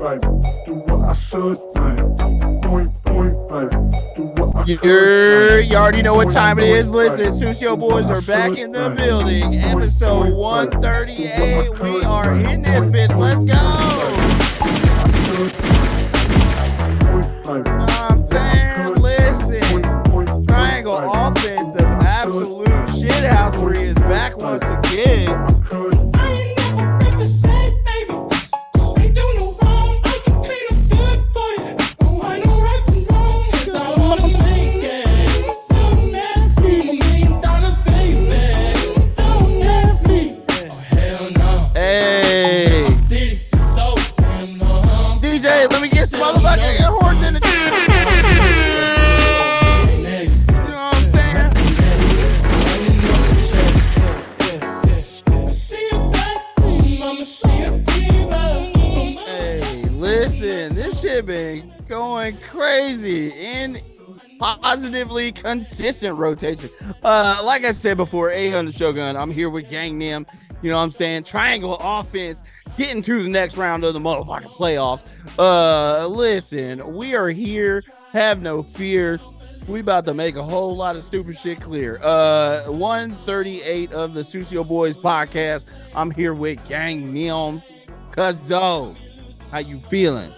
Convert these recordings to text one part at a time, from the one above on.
You already know what time it is. Listen, Susio Boys are back in the building. Episode 138. We are in this bitch. Let's go. I'm saying, listen, Triangle Offensive Absolute Shithousery is back once again. Been going crazy in positively consistent rotation. Like I said before, 800 Shogun. I'm here with Gang Nim. You know what I'm saying? Triangle Offense getting to the next round of the motherfucking playoffs. Listen, we are here. Have no fear. We about to make a whole lot of stupid shit clear. 138 of the Susio Boys podcast. I'm here with Gang Nim. Cuzzo, how you feeling?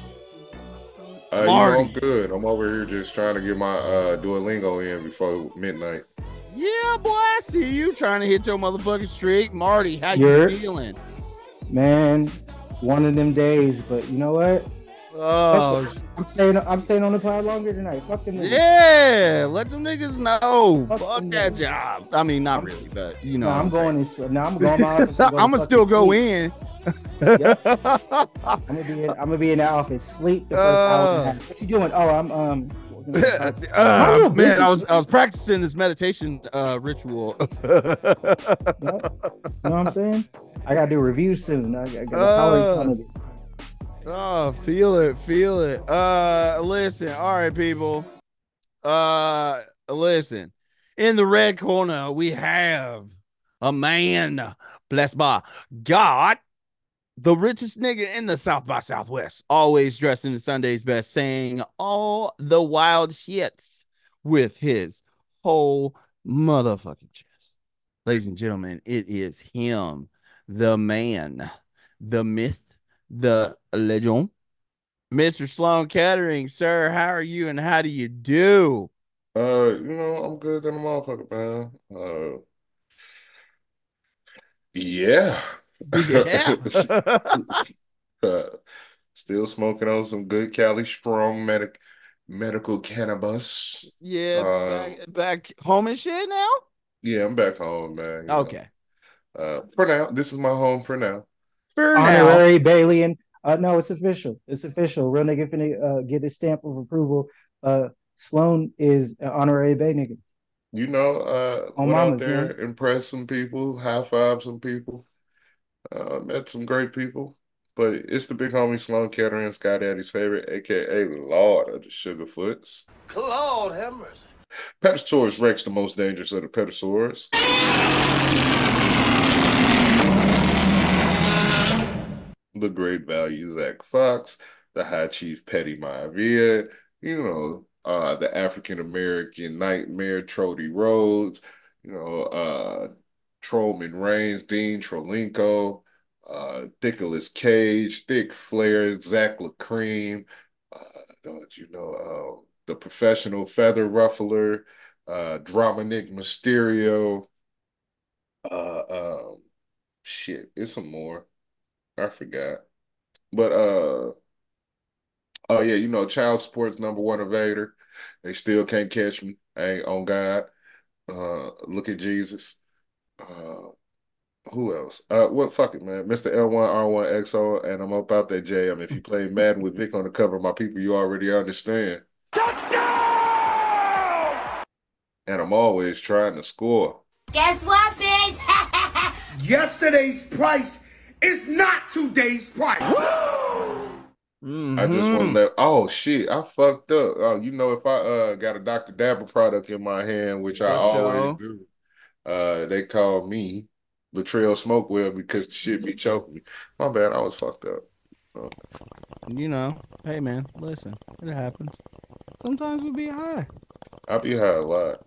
I'm good. I'm over here just trying to get my Duolingo in before midnight. Yeah, boy, I see you trying to hit your motherfucking streak. Marty, how you feeling? Man, one of them days, but you know what? Oh, I'm staying on the pod longer tonight. Fuck them niggas. Yeah, let them niggas know. Fuck that job. I mean, not really, but you know. I'm going. I'm going. I'm gonna still go in. Yep. I'm gonna be in that office. Sleep the first hour and a half. What you doing? Oh, I'm man, I was practicing this meditation ritual. You know what I'm saying? I gotta do reviews soon. I gotta feel it. Listen, all right, people. Listen. In the red corner, we have a man blessed by God. The richest nigga in the South by Southwest, always dressed in Sunday's best, saying all the wild shits with his whole motherfucking chest. Ladies and gentlemen, it is him, the man, the myth, the legend, Mr. Sloan Kettering. Sir, how are you and how do you do? I'm good than a motherfucker, man. Yeah. Still smoking on some good Cali Strong medical cannabis. Yeah, back home and shit now? Yeah, I'm back home, man. Okay. For now, this is my home for now. Honorary Baileyan. No, it's official. It's official. Real nigga finna get his stamp of approval. Sloan is an honorary Bay nigga. Went out there, impressed some people, high five some people, met some great people. But it's the big homie Sloan Kettering, Sky Daddy's favorite, aka Lord of the Sugarfoots. Claude have mercy. Petasaurus Rex, the most dangerous of the Petasaurs. The great value Zach Fox, the High Chief Petty Maivia, the African American nightmare Trody Rhodes, Trollman Reigns, Dean Trolinko, Nicolas Cage, Thick Flair, Zach LaCream, the professional feather ruffler, Dominic Mysterio. Shit, it's some more. I forgot. But oh yeah, child support's #1 evader. They still can't catch me. I ain't on God. Look at Jesus. Who else? Fuck it, man. Mr. L1R1XO, and I'm up out that jam. If you play Madden with Vic on the cover, my people, you already understand. Touchdown! And I'm always trying to score. Guess what, bitch? Yesterday's price is not today's price. I just want to oh shit, I fucked up. If I got a Dr. Dabber product in my hand, which I always do, they call me Latrell Smokewell because the shit be choking me. My bad, I was fucked up. You know, hey man, listen, it happens. Sometimes we be high. I be high a lot.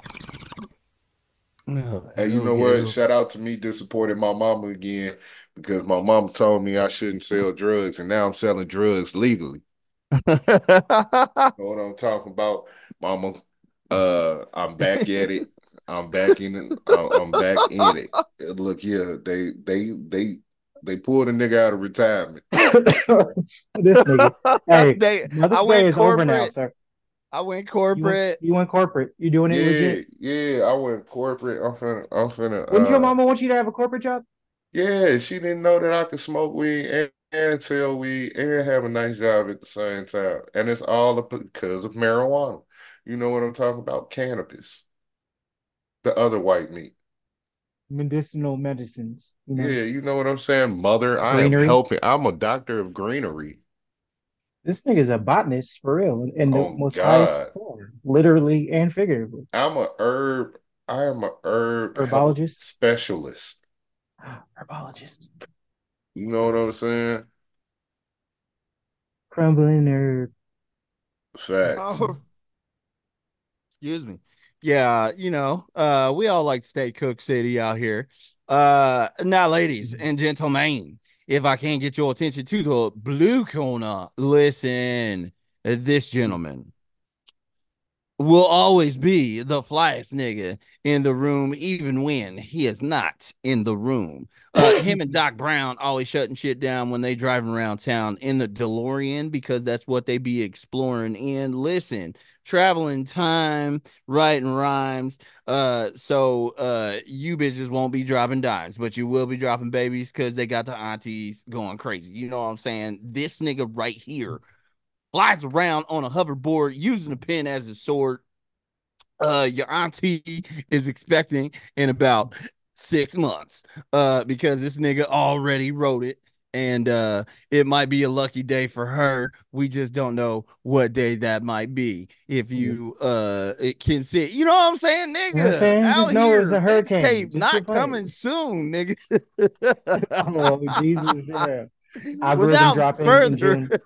Hey, you know Okay. what? Shout out to me disappointing my mama again because my mama told me I shouldn't sell drugs, and now I'm selling drugs legally. Know what I'm talking about, mama? I'm back at it. I'm back in it. I'm back in it. Look here, they pulled a nigga out of retirement. This nigga. Hey, I Mother's Day went is over now, corporate. sir. I went corporate. You went corporate. You doing it Yeah, legit? yeah. I went corporate. I'm finna. Wouldn't your mama want you to have a corporate job? Yeah. She didn't know that I could smoke weed and sell weed and have a nice job at the same time, and it's all because of marijuana. You know what I'm talking about? Cannabis, the other white meat. Medicinal medicines, Yeah, you know what I'm saying? Mother, I am greenery. helping. I'm a doctor of greenery. This nigga's a botanist for real, in the Oh most highest God. form, literally and figuratively. I'm a herb, I am a herb health Herbologist, specialist. herbologist, You know what I'm saying? crumbling herb. Facts. Oh, excuse me. Yeah, you know, we all like to stay Cook City out here. Now, ladies and gentlemen, if I can't get your attention to the blue corner, listen, this gentleman will always be the flyest nigga in the room, even when he is not in the room. Him and Doc Brown always shutting shit down when they driving around town in the DeLorean because that's what they be exploring in. Listen, traveling time, writing rhymes. So you bitches won't be dropping dimes, but you will be dropping babies because they got the aunties going crazy. You know what I'm saying? This nigga right here flies around on a hoverboard using a pen as a sword. Your auntie is expecting in about 6 months. Because this nigga already wrote it. And it might be a lucky day for her. We just don't know what day that might be. If you it can see, you know what I'm saying, You know what I'm nigga? saying? Just Out know it's here, a hurricane. mixtape Just sit not play. coming soon, nigga. Oh, Jesus. Yeah. Algorithm without dropping in further June.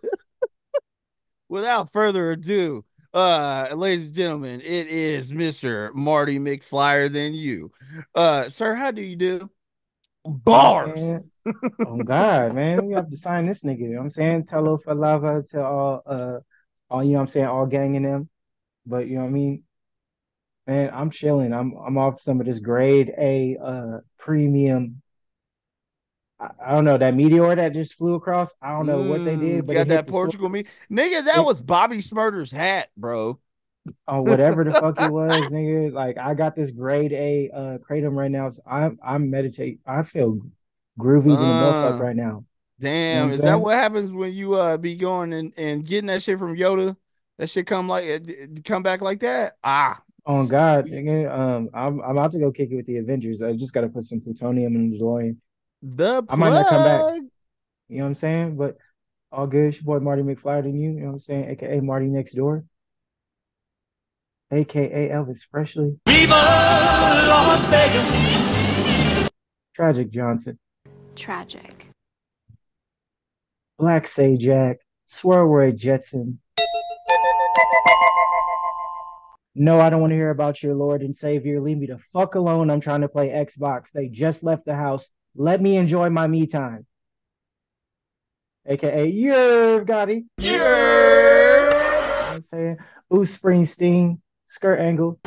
without further ado, ladies and gentlemen, it is Mr. Marty McFlyer than you. Sir, how do you do? You know what I'm Bars. saying? Oh God, man. We have to sign this nigga. You know what I'm saying? Telo for lava to all you know what I'm saying, all gang in them. But you know what I mean? Man, I'm chilling. I'm off some of this grade A premium. I don't know that meteor that just flew across. I don't know what they did, but it Got hit that the Portugal soil. me. Nigga, that It was Bobby Smurder's hat, bro. on whatever the fuck it was, nigga. Like I got this grade A kratom right now. So I'm meditate. I feel groovy than a motherfucker uh right now. You know what damn. I'm Is that saying? what happens when you be going and getting that shit from Yoda? That shit come like come back like that? Ah, Oh God, sweet. nigga. I'm about to go kick it with the Avengers. I just gotta put some plutonium in the DeLorean. The I might not come back. plug. You know what I'm saying? But all good. It's your boy Marty McFly to you. You know what I'm saying? AKA Marty next door. AKA Elvis Presley. Viva Las Vegas! Tragic Johnson. Tragic. Black Sajak. Swerroy Jetson. No, I don't want to hear about your Lord and Savior. Leave me the fuck alone. I'm trying to play Xbox. They just left the house. Let me enjoy my me time. AKA Yerv Gotti. You know what I'm saying? Ooh, Springsteen. Skirt angle.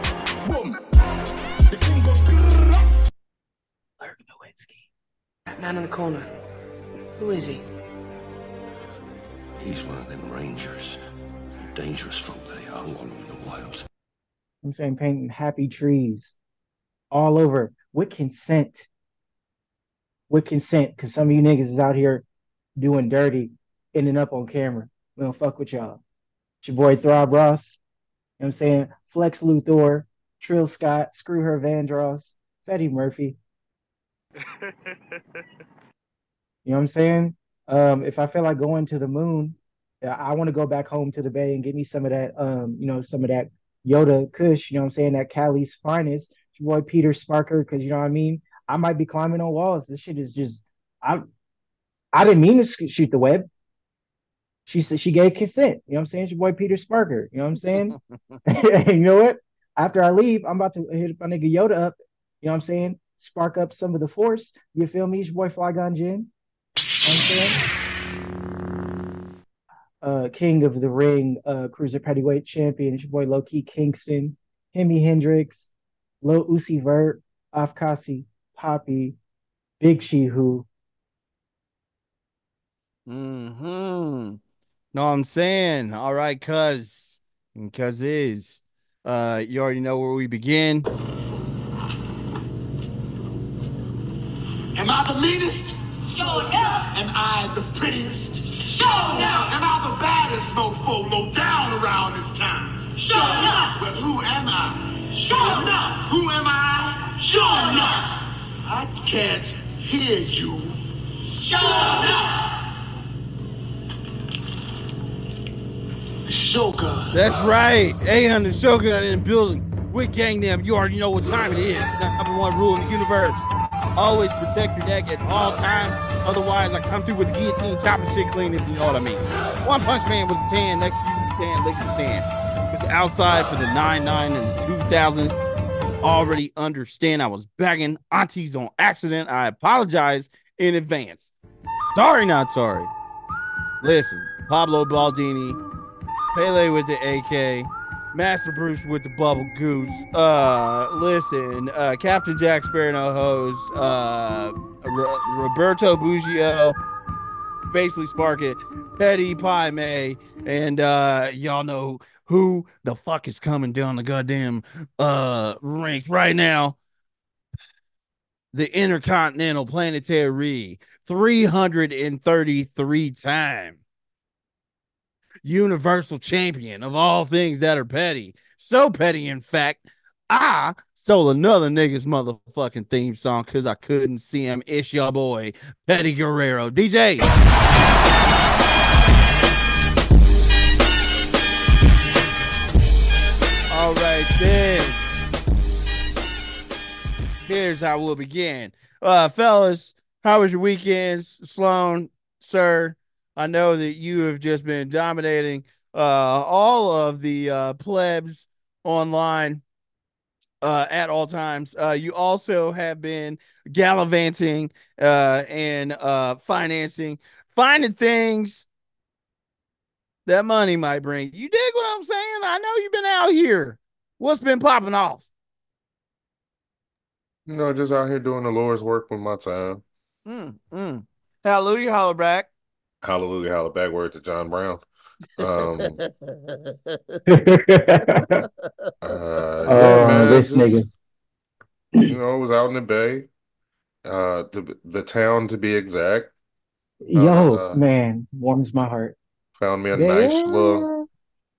Dirk Nowitzki. That man in the corner. Who is he? He's one of them rangers. Dangerous folk they are. One in the wild. I'm saying painting happy trees all over with consent. With consent, because some of you niggas is out here doing dirty, ending up on camera. We don't fuck with y'all. It's your boy Throb Ross. You know what I'm saying? Flex Luthor, Trill Scott, Screw Her Vandross, Fetty Murphy. You know what I'm saying? If I feel like going to the moon, I want to go back home to the Bay and get me some of that, some of that Yoda Kush, you know what I'm saying? That Cali's finest. It's your boy Peter Sparker, because you know what I mean? I might be climbing on walls. This shit is just, I I didn't mean to shoot the web. She said she gave consent. You know what I'm saying? It's your boy Peter Sparker. You know what I'm saying? And you know what? After I leave, I'm about to hit my nigga Yoda up. You know what I'm saying? Spark up some of the force. You feel me? It's your boy Flygon Jin. You know what I'm saying? King of the Ring, Cruiser Heavyweight Champion. It's your boy Low Key Kingston, Hemi Hendrix, Lil Uzi Vert, Afkasi, Poppy, Big Shihu. Mm-hmm. Know what I'm saying? All right, cuz is. You already know where we begin. Am I the meanest? Sure enough. Am I the prettiest? Sure enough. Am I the baddest mofo low down around this town? Sure enough. Well, who am I? Sure enough. Who am I? Sure enough. I can't hear you. Sure enough. Shogun. That's right. 800 Shogun in the building. With Gangnam, you already know what time it is. The #1 rule in the universe. Always protect your neck at all times. Otherwise, I come through with the guillotine, chopping shit clean, if you know what I mean. One Punch Man with a tan next to you, tan, lick your stand. It's outside for the 99 and the 2000s. Already understand I was bagging aunties on accident. I apologize in advance. Sorry, not sorry. Listen, Pablo Baldini, Pele with the AK, Master Bruce with the Bubble Goose. Listen, Captain Jack Sparrow no hose. Roberto Buggio, Spacely Sparket, Petty Pie May, and y'all know who the fuck is coming down the goddamn rank right now. The Intercontinental Planetary 333 time Universal Champion of all things that are petty. So petty, in fact, I stole another nigga's motherfucking theme song because I couldn't see him. It's your boy, Petty Guerrero. DJ. All right, then. Here's how we'll begin. Fellas, how was your weekends? Sloan, sir, I know that you have just been dominating all of the plebs online at all times. You also have been gallivanting and financing, finding things that money might bring. You dig what I'm saying? I know you've been out here. What's been popping off? Just out here doing the Lord's work with my time. Hallelujah, holler back. Hallelujah, holla back. Word to John Brown. Yeah, man. This nigga. It was out in the Bay, the town to be exact. Yo, man, warms my heart. Found me a nice little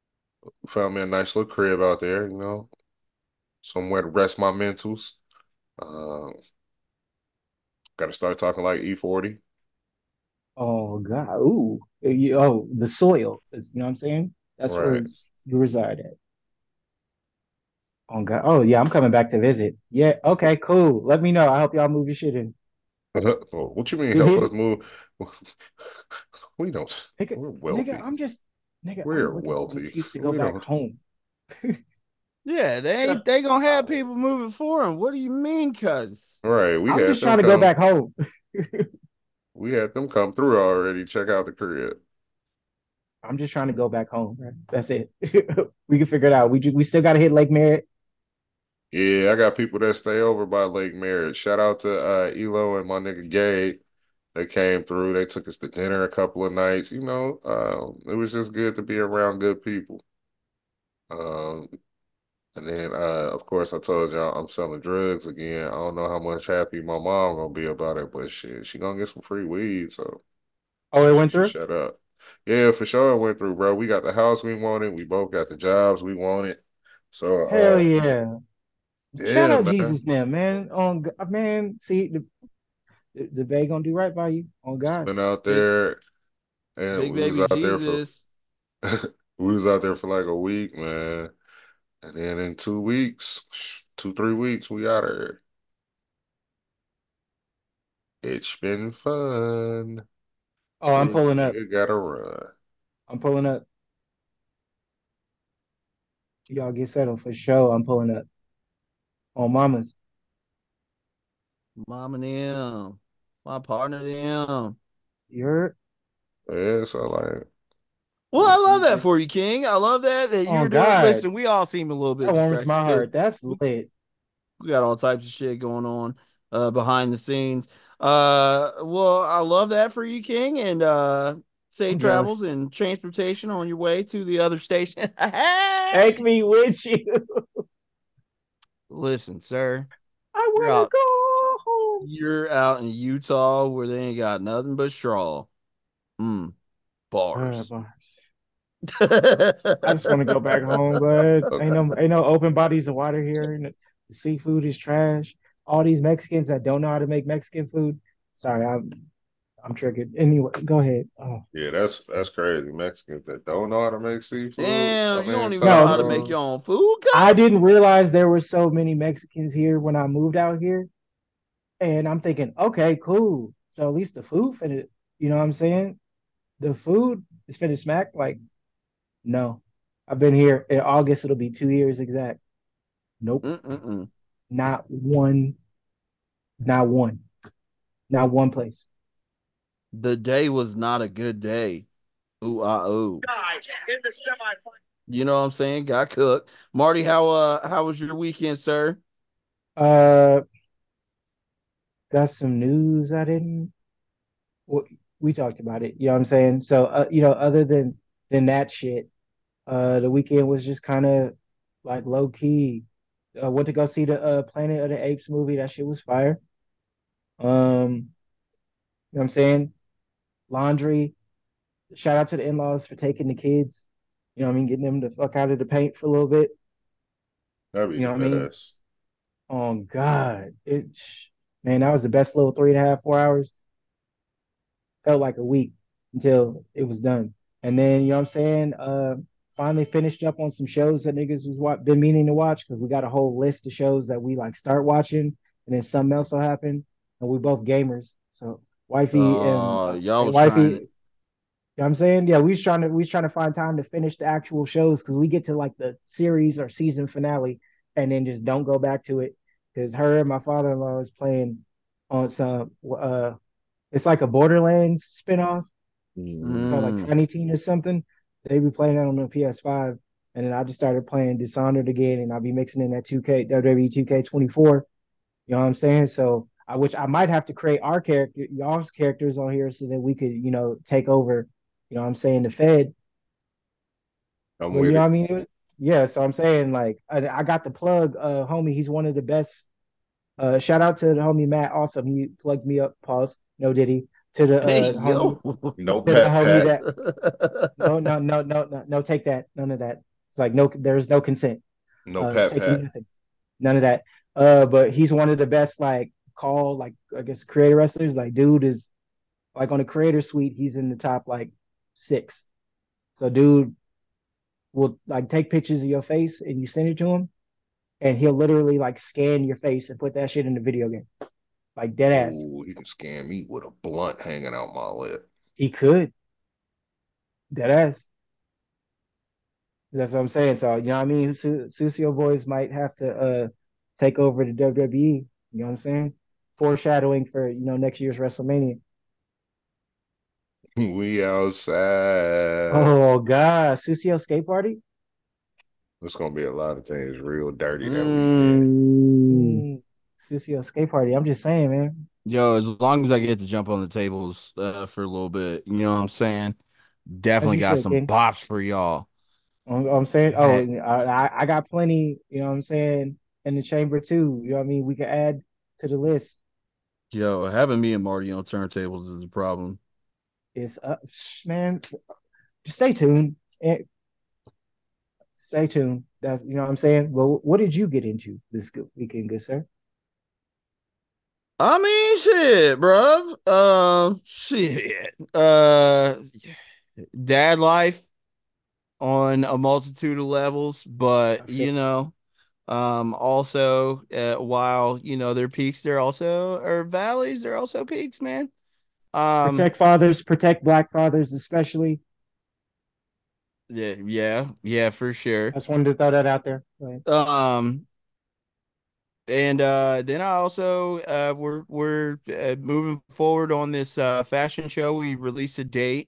crib out there. Somewhere to rest my mentals. Got to start talking like E40. Oh God, ooh, the soil is. You know what I'm saying? That's Right. where you reside at. Oh God, oh yeah, I'm coming back to visit. Yeah, okay, cool. Let me know. I hope y'all move your shit in. What you mean We help hit us move? We don't. nigga, We're wealthy. Nigga, We're I'm looking for an wealthy. excuse to go We back don't. home. Yeah, they gonna have people moving for them. What do you mean, cuz? Right. I'm just trying to go back home. We had them come through already. Check out the crib. I'm just trying to go back home, bro. That's it. We can figure it out. We still gotta hit Lake Merritt. Yeah, I got people that stay over by Lake Merritt. Shout out to Elo and my nigga Gabe. They came through. They took us to dinner a couple of nights. It was just good to be around good people. And then, of course, I told y'all I'm selling drugs again. I don't know how much happy my mom gonna be about it, but shit, she gonna get some free weed, so Oh, it she went should through? shut up. Yeah, for sure it went through, bro. We got the house we wanted. We both got the jobs we wanted. So, Hell yeah. Shout yeah, out man. Jesus now, man. Man, see the Bay gonna do right by you. On God. Been out there, and Big baby Jesus. we was out there for like a week, man. And then in 2 weeks, 2, 3 weeks, we out of here. It's been fun. Oh, I'm pulling up. You gotta run. I'm pulling up. Y'all get settled for sure. I'm pulling up on mamas. Mom and them, my partner them. You're Yeah, so like, Well, I love that for you, King. I love that oh you're doing. God, Listen, we all seem a little bit that warms distracted my because heart. That's lit. we got all types of shit going on behind the scenes. Well, I love that for you, King, and safe I'm travels jealous. and transportation on your way to the other station. Take me with you. Listen, sir, I you're wanna out. go home. You're out in Utah where they ain't got nothing but straw. Bars. Bars. I just want to go back home, but okay. ain't no open bodies of water here, and the seafood is trash. All these Mexicans that don't know how to make Mexican food. Sorry, I'm triggered. Anyway, go ahead. Oh. Yeah, that's crazy. Mexicans that don't know how to make seafood. I Damn, you don't mean, even know how No, to make tacos. your own food, I cuz? didn't realize there were so many Mexicans here when I moved out here, and I'm thinking, okay, cool. So at least the food finna, you know what I'm saying? The food is finna smack. Like, no, I've been here in August. It'll be 2 years exact. Nope, Mm-mm-mm. not one, not one, not one place. The day was not a good day. Ooh, ooh. Guys, in the semifinals. You know what I'm saying? Got cooked. Marty, how was your weekend, sir? Uh, got some news I didn't. We talked about it. You know what I'm saying? So, other than that shit, the weekend was just kind of like low key. Went to go see the Planet of the Apes movie. That shit was fire. You know what I'm saying? Laundry. Shout out to the in-laws for taking the kids. You know what I mean? Getting them the fuck out of the paint for a little bit. That'd be You the know what I mean? best. Oh God, man, that was the best little 3.5, 4 hours. Felt like a week until it was done. And then, you know what I'm saying? Finally finished up on some shows that niggas been meaning to watch because we got a whole list of shows that we like start watching, and then something else will happen. And we both gamers, so wifey Y'all and was wifey. trying. You know what I'm saying? Yeah, we was trying to find time to finish the actual shows because we get to like the series or season finale and then just don't go back to it because her and my father-in-law is playing on some it's like a Borderlands spinoff. It's called like Mm. Tiny Teen or something. They be playing that on the PS5. And then I just started playing Dishonored again, and I'll be mixing in that 2K WWE 2K24. You know what I'm saying? So which I might have to create our character, y'all's characters on here, so that we could, take over. You know what I'm saying? The Fed. I'm Well, you with know what I it. mean? Yeah. So I'm saying like I got the plug, homie. He's one of the best. Shout out to the homie Matt. Awesome. He plugged me up. Pause. No diddy to the Hey, homie yo. No to the pet homie pat. that no, no, no, no, no, no, take that. None of that. It's like no, there's no consent. No pet Taking pat. nothing. None of that. But he's one of the best, like, like, I guess, creator wrestlers. Like, dude is like on the creator suite, he's in the top like six. So dude will like take pictures of your face and you send it to him, and he'll literally like scan your face and put that shit in the video game. Like dead ass. Ooh, he can scam me with a blunt hanging out my lip. He could. Dead ass. That's what I'm saying. So, you know what I mean? Susio boys might have to take over the WWE. You know what I'm saying? Foreshadowing for, next year's WrestleMania. We outside. Oh God, Susio skate party? There's gonna be a lot of things real dirty that weekend. Mm. Susio skate party. I'm just saying, man. Yo, as long as I get to jump on the tables for a little bit, you know what I'm saying? As Definitely you got should, some King. bops for y'all. I'm saying, oh, Heck, I got plenty, you know what I'm saying, in the chamber too. You know what I mean? We could add to the list. yo, having me and Marty on turntables is a problem. It's man, just stay tuned. Stay tuned. That's you know what I'm saying. Well, what did you get into this good weekend, good sir? I mean, shit, bruv. Shit. Dad life on a multitude of levels, I but feel also while there are peaks, there also are valleys, there are also peaks, man. Um, protect fathers, protect black fathers, especially. Yeah, for sure. I just wanted to throw that out there. Um, and then I also we're moving forward on this fashion show. We released a date.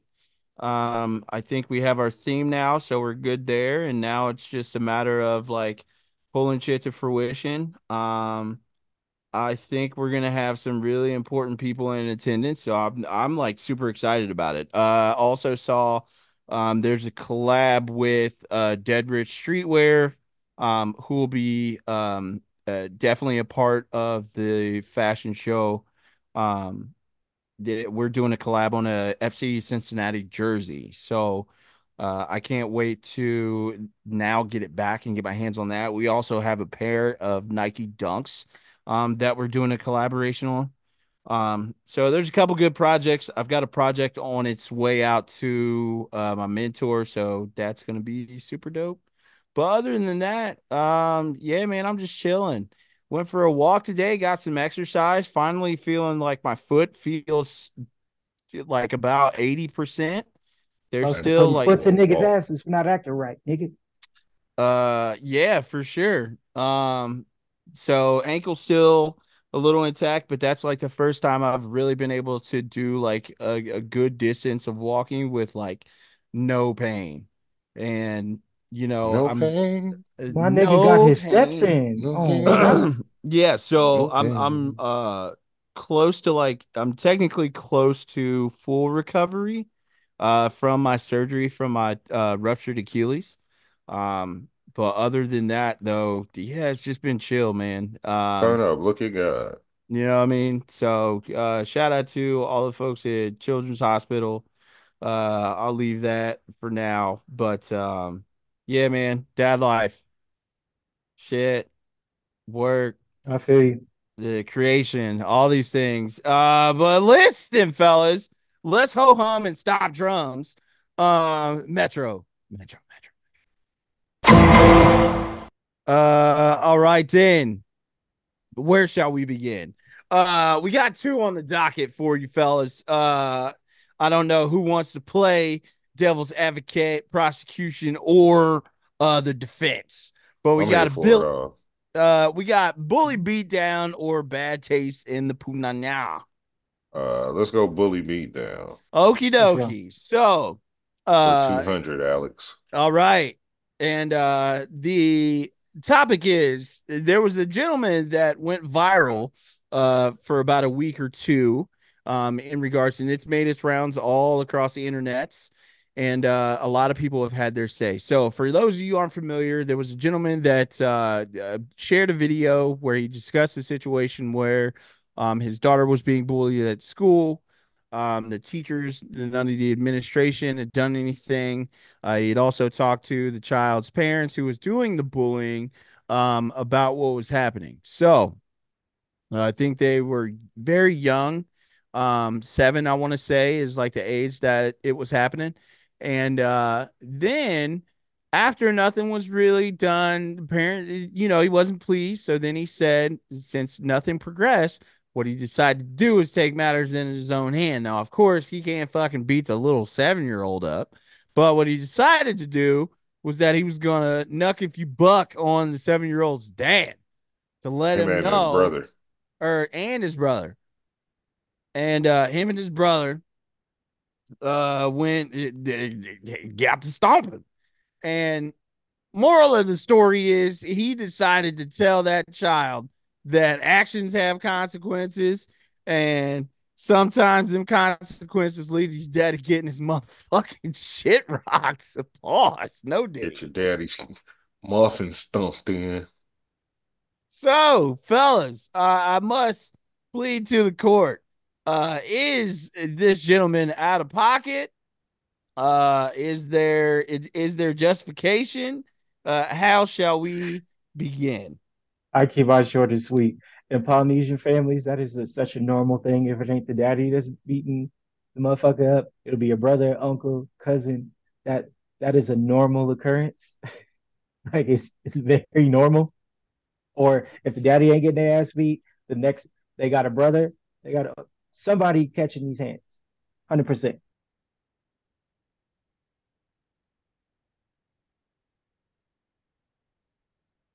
I think we have our theme now, so we're good there. And now it's just a matter of like pulling shit to fruition. I think we're gonna have some really important people in attendance, so I'm like super excited about it. Also saw there's a collab with Dead Rich Streetwear, who will be definitely a part of the fashion show. Um, we're doing a collab on a FC Cincinnati jersey, so I can't wait to now get it back and get my hands on that. We also have a pair of Nike Dunks that we're doing a collaboration on. So there's a couple good projects. I've got a project on its way out to my mentor, so that's gonna be super dope. But other than that, yeah, man, I'm just chilling. Went for a walk today, got some exercise, finally feeling like my foot feels like about 80%. There's Folks are still putting like foots in niggas' Oh, asses for not acting right, nigga. yeah, for sure. So ankle still a little intact, but that's like the first time I've really been able to do like a good distance of walking with like no pain. And no I'm pain, My nigga got no his steps pain. in. no Oh pain, God. Yeah, so no I'm pain. close to like I'm technically close to full recovery from my surgery from my ruptured Achilles. But other than that though, yeah, it's just been chill, man. Turn up, look at God. You know what I mean? So shout out to all the folks at Children's Hospital. I'll leave that for now. But yeah, man, dad life, shit, work, I feel you. the creation, all these things. But listen, fellas, let's ho hum and stop drums. Metro. All right, then. Where shall we begin? We got two on the docket for you, fellas. I don't know who wants to play devil's advocate, prosecution, or the defense, but I'm here for it all. we got bully beatdown or bad taste in the punana. Let's go bully beat down Okie For sure. dokie. So, for uh, 200, Alex. all right. And the topic is there was a gentleman that went viral for about a week or two in regards, and it's made its rounds all across the internets. And a lot of people have had their say. So, for those of you who aren't familiar, there was a gentleman that shared a video where he discussed a situation where his daughter was being bullied at school. The teachers, none of the administration had done anything. He'd also talked to the child's parents who was doing the bullying about what was happening. So I think they were very young. 7, I want to say, is like the age that it was happening. And then after nothing was really done, the parent, he wasn't pleased. So then he said, since nothing progressed, what he decided to do is take matters in his own hand. Now, of course, he can't fucking beat the little 7-year-old up. But what he decided to do was that he was going to knuck if you buck on the 7-year-old's dad to let Him him and his know, brother. and his brother. And him and his brother went got to stomping. And moral of the story is he decided to tell that child that actions have consequences, and sometimes them consequences lead to your daddy getting his motherfucking shit rocked. Pause. No Get your diddy. daddy's muffin stumped in. So, fellas, I must plead to the court. Is this gentleman out of pocket? Is there justification? How shall we begin? I keep mine short and sweet. In Polynesian families, that is such a normal thing. If it ain't the daddy that's beating the motherfucker up, it'll be a brother, uncle, cousin. That that is a normal occurrence. Like it's very normal. Or if the daddy ain't getting their ass beat, the next they got a brother, they got somebody catching these hands. 100%.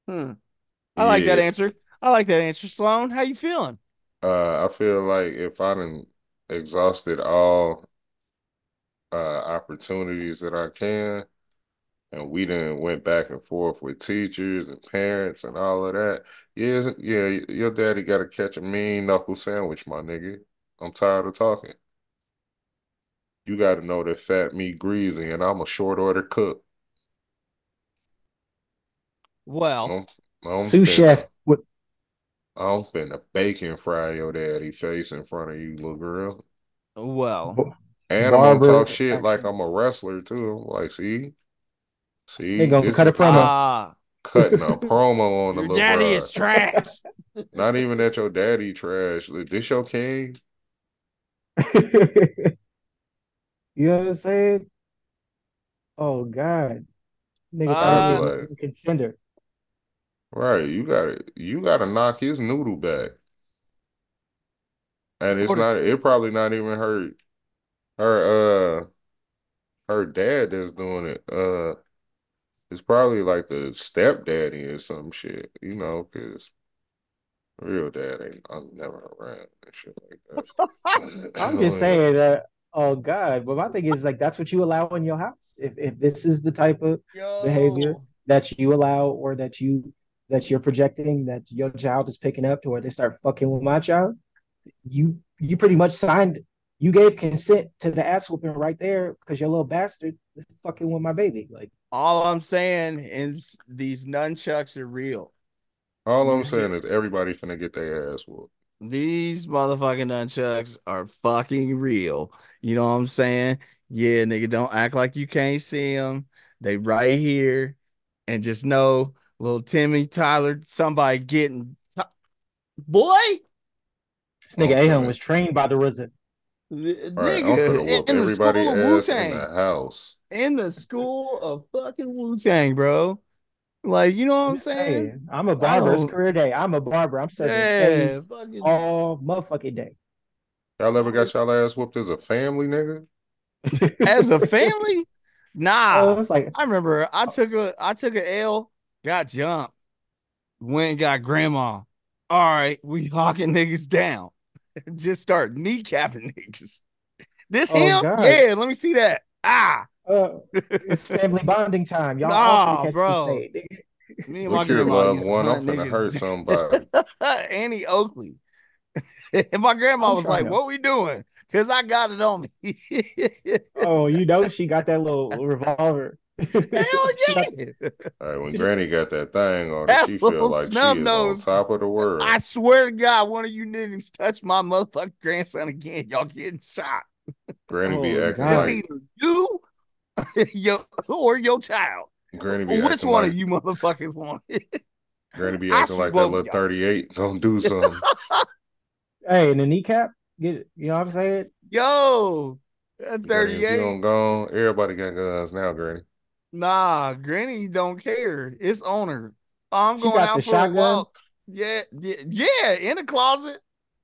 I like that Yeah. answer. I like that answer. Sloan, how you feeling? I feel like if I done exhausted all opportunities that I can, and we done went back and forth with teachers and parents and all of that. Yeah, your daddy got to catch a mean knuckle sandwich, my nigga. I'm tired of talking. You got to know that fat meat greasy, and I'm a short order cook. Well, I'm Sous finna, chef. What? I'm finna bacon fry your daddy face in front of you, little girl. well, And I'm gonna talk Barber shit like action. I'm a wrestler too. I'm like, They gonna this cut is a promo. cutting a promo on the your little daddy broad. is trash. Not even that your daddy trash. This your king. You know what I'm saying? Oh God, nigga thought he I'd be was uh, number like, one contender. right, you gotta knock his noodle back. And what? it probably not even her her dad that's doing it. It's probably like the stepdaddy or some shit, because real dad ain't I'm never around and shit like that. I'm just saying that. Oh God, but my thing is like that's what you allow in your house. If this is the type of behavior Yo, that you allow or that you're projecting that your child is picking up to where they start fucking with my child, you pretty much signed. You gave consent to the ass whooping right there because your little bastard is fucking with my baby. Like all I'm saying is these nunchucks are real. All I'm Nigga, saying is everybody finna get their ass whooped. these motherfucking nunchucks are fucking real. You know what I'm saying? Yeah, nigga, don't act like you can't see them. They right here, and just know, little Timmy Tyler, somebody getting boy, this nigga I'm Ahun finna was trained by the RZA. All right, I'm finna nigga, whoop in the everybody school of Wu ass in the Tang, house. in the school of fucking Wu Tang, bro. Like, you know what I'm saying? Hey, I'm a I barber. It's don't, career day. I'm a barber. I'm serving yeah, shades fucking all motherfucking day. Y'all ever got y'all ass whooped as a family, nigga? as a family. Nah, It's like, I remember I took a L, got jumped, went and got grandma. All right, we hawking niggas down. Just start kneecapping niggas. This oh him? God, Yeah, let me see that. Ah, uh, it's family bonding time. Y'all all finna nah, catch the bro. fade. Nigga. Me and my Look here, grandma loved used to one. I'm hunt finna hurt niggas. somebody. Annie Oakley. And my grandma I'm was trying like, to. "What we doing?" Because I got it on me. Oh, you know she got that little revolver. Hell She got. yeah. All right, when Granny got that thing on her, That she feel little like she snub is on nose. top of the I world. swear to God, one of you niggas touch my motherfucking grandson again, y'all getting shot. Granny be Oh acting It's God. like either you your, or your child. Granny be Which acting one of like you motherfuckers want it? Granny be I acting shoot like that both of little y'all. 38 don't do something. Hey, in the kneecap. Get. You know what I'm saying? Yo, at Granny, if you 38. don't go, everybody got guns now, Granny. Nah, Granny don't care. It's on her. I'm She going got the out for a shotgun. walk. Yeah, yeah, yeah, in the closet.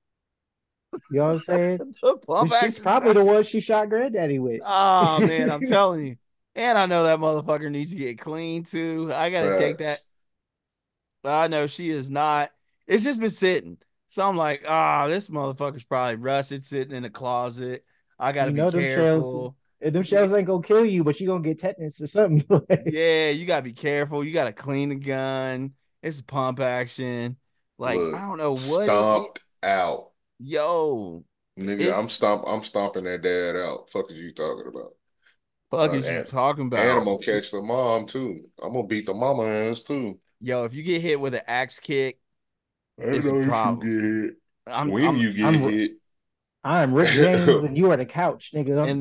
You know what I'm saying? The pump She's action probably the shotgun. one she shot granddaddy with. Oh man, I'm telling you. And I know that motherfucker needs to get clean too. I gotta take that. Facts. I know she is not. It's just been sitting. So I'm like, this motherfucker's probably rusted, sitting in the closet. I gotta You be know careful. them shells ain't gonna kill you, but you gonna get tetanus or something. Yeah, you gotta be careful. You gotta clean the gun. It's pump action. Like, I Look, don't know what it is. stomped out. Yo, Nigga, it's I'm stomping that dad out. Fuck is you talking about? fuck is you And talking I'm about? gonna catch the mom too. I'm gonna beat the mama ass too. Yo, if you get hit with an axe kick, Ain't it's a no issue problem. get hit. I'm When I'm you get I'm hit, I'm Rick James and you are the couch, nigga.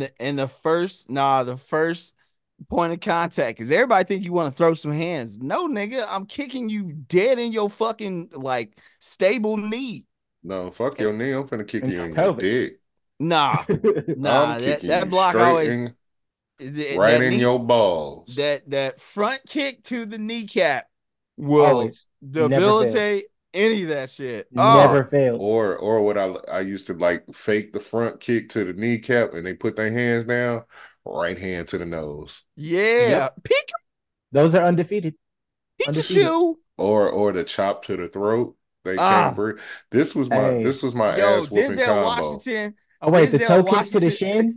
the first point of contact because everybody think you want to throw some hands. No, nigga, I'm kicking you dead in your fucking like stable knee. no, fuck your knee. I'm finna kick In you your in your pelvis. dick. Nah, I'm nah, that kicking that you block straight always in, right that in knee your balls. that front kick to the kneecap will Always. Never fails. debilitate any of that shit. Oh, Never fails. Or what I used to like fake the front kick to the kneecap and they put their hands down, right hand to the nose. yeah, Yep. Those are undefeated. Undefeated. Pikachu. or the chop to the throat. They can't Ah, breathe. Hey, This was my yo, ass whooping Denzel combo, Washington. oh wait, the Denzel toe kick to the Washington. shin,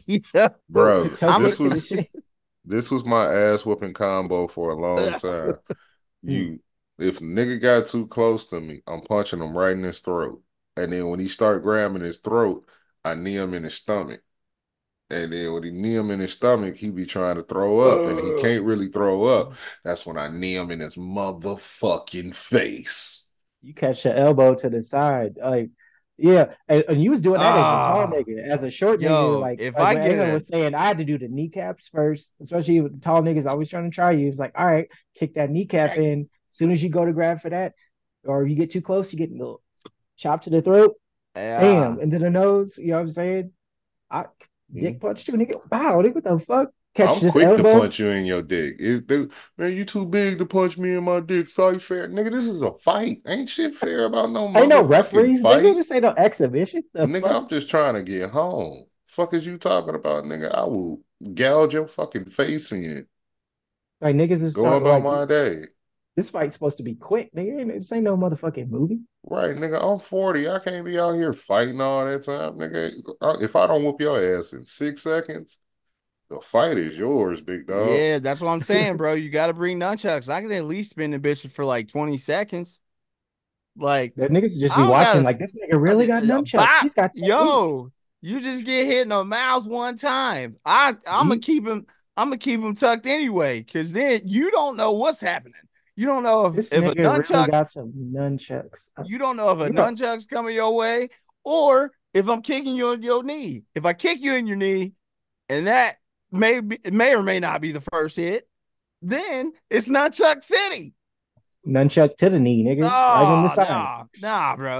Yo, the bro. toe I'm a kick to the shin. This was my ass whooping combo for a long time. Mm. You, if a nigga got too close to me, I'm punching him right in his throat, and then when he start grabbing his throat, I knee him in his stomach. And then when he knee him in his stomach, he be trying to throw up, and he can't really throw up. That's when I knee him in his motherfucking face. You catch the elbow to the side, like yeah, and you was doing that as a tall ah, nigga, as a short nigga, yo, like if like I when get Aaron a was saying, I had to do the kneecaps first, especially with tall niggas always trying to try you. It's like, all right, kick that kneecap in. As soon as you go to grab for that, or you get too close, you get a little chop to the throat, bam, yeah, into the nose. You know what I'm saying? I Mhm. dick punch you, nigga. Wow, nigga, what the fuck? Catch I'm this quick to elbow. punch you in your dick. Man, you too big to punch me in my dick. Fight fair. Nigga, this is a fight. Ain't shit fair about no Ain't no motherfucking referees, nigga. fight. This ain't no exhibition. The Nigga, fuck? I'm just trying to get home. Fuck is you talking about, nigga? I will gouge your fucking face in. Like niggas is Go talking about like my day. this fight's supposed to be quick, nigga. This ain't no motherfucking movie. Right, nigga, I'm 40. I can't be out here fighting all that time, nigga. If I don't whoop your ass in 6 seconds, the fight is yours, big dog. yeah, that's what I'm saying, bro. You got to bring nunchucks. I can at least spin the bitch for like 20 seconds. Like, That niggas just be I don't watching got like this nigga really got to nunchucks. bop. He's got technique. Yo, you just get hit in the mouth one time. I'm gonna He keep him. I'm gonna keep him tucked anyway, because then you don't know what's happening. You don't know this if a nigga really nunchuck. got some nunchucks. You don't know if a You know, nunchuck's coming your way, or if I'm kicking you in your knee. If I kick you in your knee, and that may or may not be the first hit, then it's nunchuck city. nunchuck to the knee, nigga. Right in the Oh, side. nah, bro.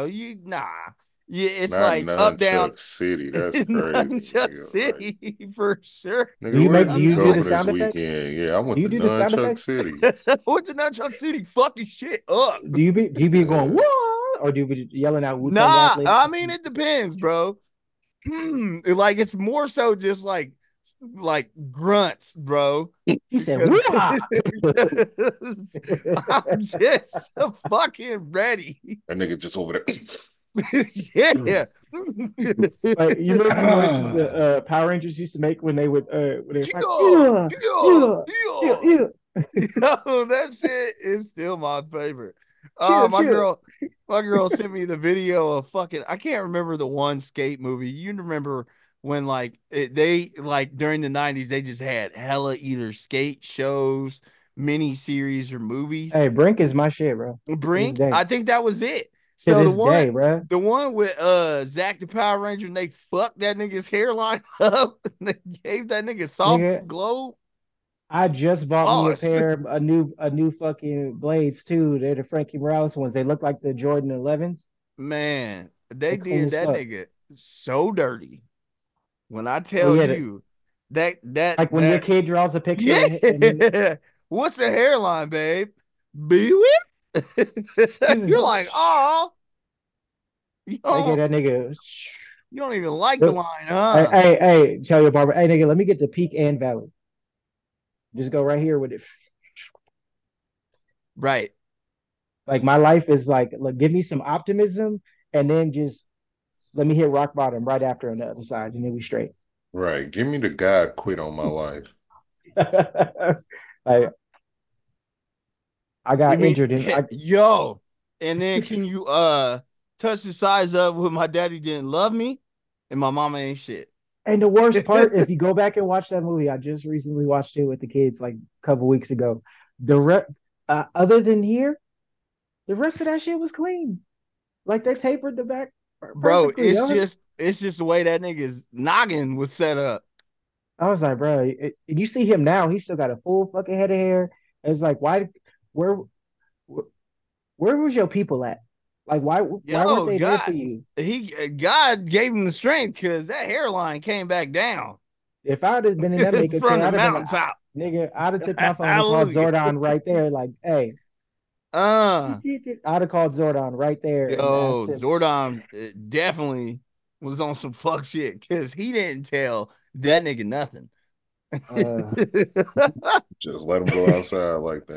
Yeah, it's Not like up, down, Nunchuck City. That's crazy, Nunchuck nigga. Like, City for sure. Do nigga, you where make did do you you do go the for this sound effects? weekend? Yeah, I Do went you to do the sound Nunchuck effects? City. Went to Nunchuck City, fucking shit up. Do you be going Yeah. what? Or do you be yelling out Wu-Tang Nah, Athletic? I mean it depends, bro. Like it's more so just like grunts, bro. He said, Because, Wah! because I'm just fucking ready. That nigga just over there. Yeah. Like you remember the noises the Power Rangers used to make when they would fight? Yeah, Yeah, yeah, yeah, yeah, yeah. yeah, Yo, that shit is still my favorite. chill, My chill. girl sent me the video of fucking. I can't remember the one skate movie. You remember when they like during the '90s they just had hella either skate shows, mini series, or movies. Hey, Brink is my shit, bro. To this Brink, day. I think that was it. To So this day, bro. the one with Zach the Power Ranger, and they fucked that nigga's hairline up, and they gave that nigga soft Nigga, glow. I just bought me Oh, a new fucking blades too. They're the Frankie Morales ones. They look like the Jordan 11s. man, They they clean did as that fuck. nigga so dirty. When I Oh tell yeah, you like when your kid draws a picture and then yeah, what's the hairline, babe? Be with. You're like, oh, you they get don't, that nigga. you don't even like the line, Hey, huh? hey, tell your barber, hey nigga, let me get the peak and valley. Just go right here with it. Right. Like my life is like, look, give me some optimism and then just let me hit rock bottom right after on the other side, and then we straight. Right. Give me the guy quit on my life. Like I You got mean, injured and I yo, and then can you touch the size up with my daddy didn't love me and my mama ain't shit. and the worst part, if you go back and watch that movie, I just recently watched it with the kids like a couple weeks ago. Other than here, the rest of that shit was clean. Like they tapered the back Bro, perfectly. it's just the way that nigga's noggin was set up. I was like, bro, and you see him now, he's still got a full fucking head of hair. It's like, where, where was your people at? Like, why weren't Yo, they there for you? God gave him the strength because that hairline came back down If I'd have been in that makeup from chair, the I'd have been, mountaintop. nigga, I'd have took my phone and called Hallelujah. Zordon right there. Like, hey, Uh, I'd have called Zordon right there and asked yo, him. Zordon definitely was on some fuck shit because he didn't tell that nigga nothing. Uh, Just let him go outside like that.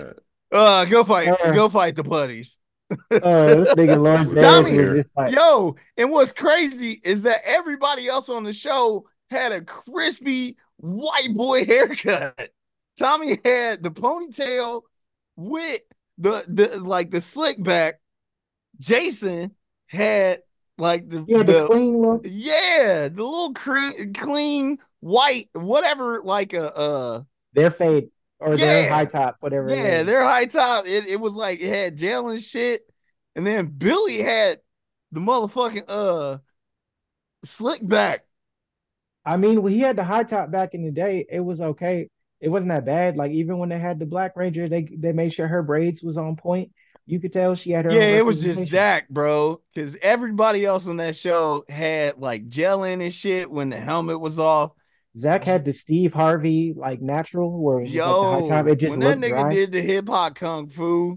Go fight the buddies. This nigga Lawrence Davis was just like, yo, and what's crazy is that everybody else on the show had a crispy white boy haircut. Tommy had the ponytail with the slick back. Jason had like the clean look. Yeah, the little clean white, whatever, like their fade or their high top, whatever. Yeah, their high top. It was like it had gel and shit. And then Billy had the motherfucking slick back. I mean, when he had the high top back in the day, it was okay. It wasn't that bad. Like even when they had the Black Ranger, they made sure her braids was on point. You could tell she had her. Yeah, it was just Zach, bro, because everybody else on that show had like gel in and shit when the helmet was off. Zach had the Steve Harvey like natural, where it was just like the high top. It just when looked that nigga dry. did the hip hop kung fu.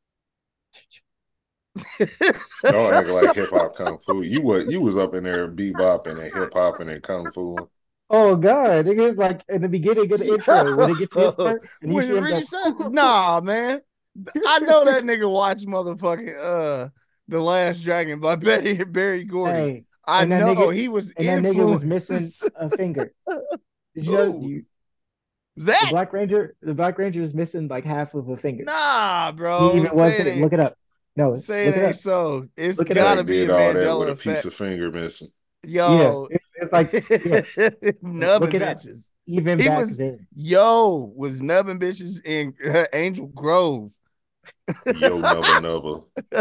Don't act like hip hop kung fu. You was up in there bebopping and hip hopping and kung fu. Oh god, it was like in the beginning of the intro when it gets his part, and you see him like, nah, man. I know that nigga watched motherfucking The Last Dragon by Barry Gordy. Hey, I know nigga, he was and that nigga was missing a finger. Did you know Zach? The Black Ranger was missing like half of a finger. Nah, bro. He even wasn't. Look it up. No, say it ain't so. It's look gotta be a Mandela with effect. A piece of finger missing. Yo, yeah, it's like nubbing bitches. Even he back then, was nubbing bitches in Angel Grove. Yo, nubba.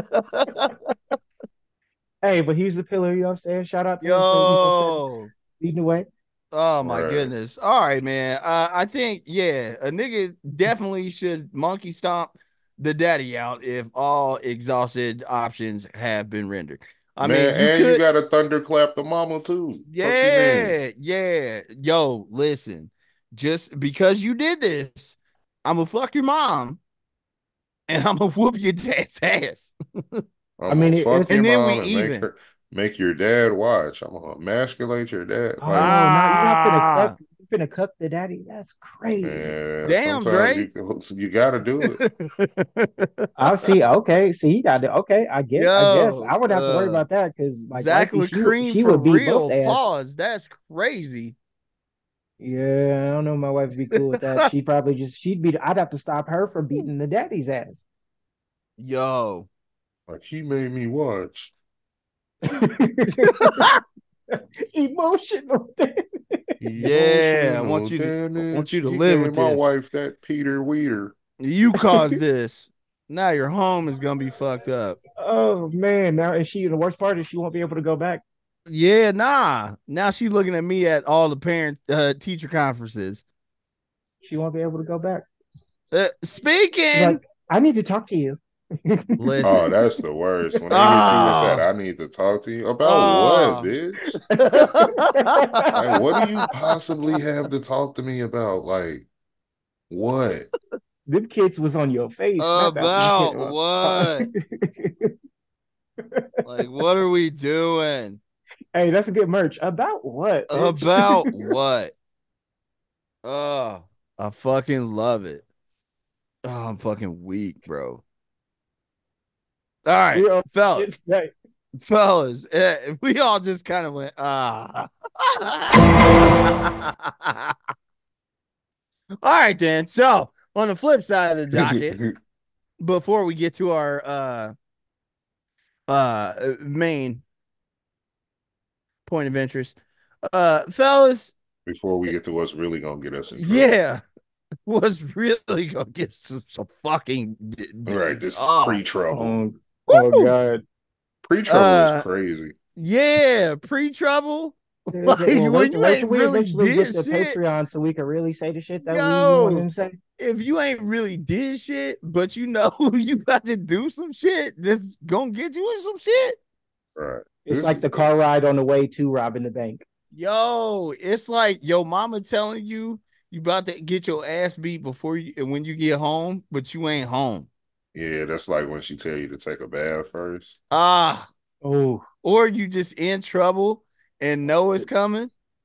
Hey, but he's the pillar. You know what I'm saying? Shout out to him. Leading the way. Oh my goodness! All right, man. I think a nigga definitely should monkey stomp the daddy out if all exhausted options have been rendered. I mean, you got to thunderclap the mama too. Yeah. Yo, listen, just because you did this, I'm gonna fuck your mom, and I'm gonna whoop your dad's ass. I mean, fuck your mom and make your dad watch. I'm gonna emasculate your dad. Oh, now you're finna cuck the daddy. That's crazy. Yeah, damn, Dre. You gotta do it. I'll see. Okay, see, he got it. Okay, I guess. I wouldn't have to worry about that because like Zach LaCream she would be real. Pause. That's crazy. Yeah, I don't know. My wife would be cool with that. I'd have to stop her from beating the daddy's ass. Yo, like he made me watch. Emotional. Yeah, I want you to live with my this. wife that Peter Weeder. You caused this. Now your home is gonna be fucked up. Oh man! Now and the worst part is she won't be able to go back. Yeah, nah. Now she's looking at me at all the parent teacher conferences. She won't be able to go back. Speaking, like, I need to talk to you. Listen. Oh, that's the worst. When they hit you with that, I need to talk to you about what, bitch? Like, what do you possibly have to talk to me about? Like, what? Them kids was on your face. About what? Like, what are we doing? Hey, that's a good merch. About what? Bitch? About what? Oh, I fucking love it. Oh, I'm fucking weak, bro. All right, fellas, we all just kind of went, All right, then. So, on the flip side of the docket, before we get to our main point of interest, fellas, before we get to what's really gonna get us in trouble. Yeah. Was really gonna get some fucking right. This pre-trouble. Oh god, pre-trouble is crazy. Yeah, pre-trouble. Like, when you ain't really did shit, Patreon, so we can really say the shit that we want to say. If you ain't really did shit, but you know you got to do some shit that's gonna get you in some shit. Right. It's like the car ride on the way to robbing the bank. Yo, it's like your mama telling you about to get your ass beat before you and when you get home, but you ain't home. Yeah, that's like when she tell you to take a bath first. Oh. Or you just in trouble and know it's coming.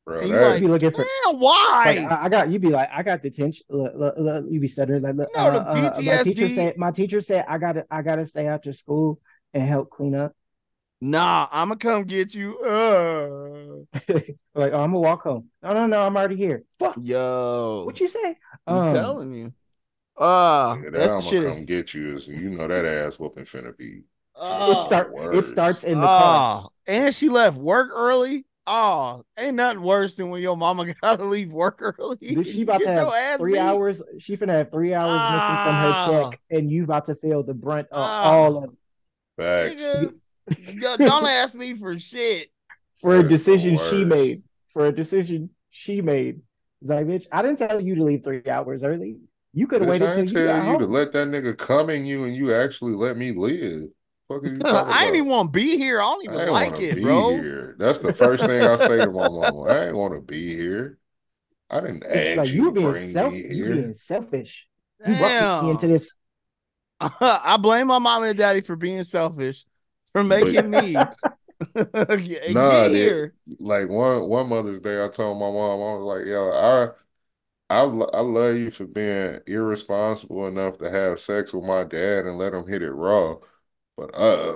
Bro, And you that like, be looking for damn, like why? I got you be like I got detention. You be stuttering like You know the PTSD. my teacher said I gotta stay after school and help clean up. Nah, I'ma come get you. Like, oh, I'm gonna walk home. No, I'm already here. Fuck. Yo, What you say? I'm telling you. nigga, that That I'm gonna shit come is get you is you know that ass whooping finna be just the it starts worst. in the car. And she left work early. Oh, ain't nothing worse than when your mama gotta leave work early This and she you about to get have your ass three beat. hours. She finna have 3 hours missing from her Ah, check, and you about to feel the brunt of all ah, of Facts. nigga, don't it. ask me for shit. For a That is the decision she worst. made. For a decision she made. It's like, bitch, I didn't tell you to leave 3 hours early. You could have Bitch, waited I till ain't you tell got you to home. let that nigga come in you and you actually let me live. Fuck are you talking I ain't about? even want to be here. I don't even I ain't want like to it, be bro. here. That's the first thing I say to my mama. I ain't want to be here. I didn't It's ask like you to bring me you here. being selfish. You brought me into Damn. this. I blame my mom and daddy for being selfish, for But making me nah, get here. like one Mother's Day, I told my mom, I was like, yo, I love you for being irresponsible enough to have sex with my dad and let him hit it raw. But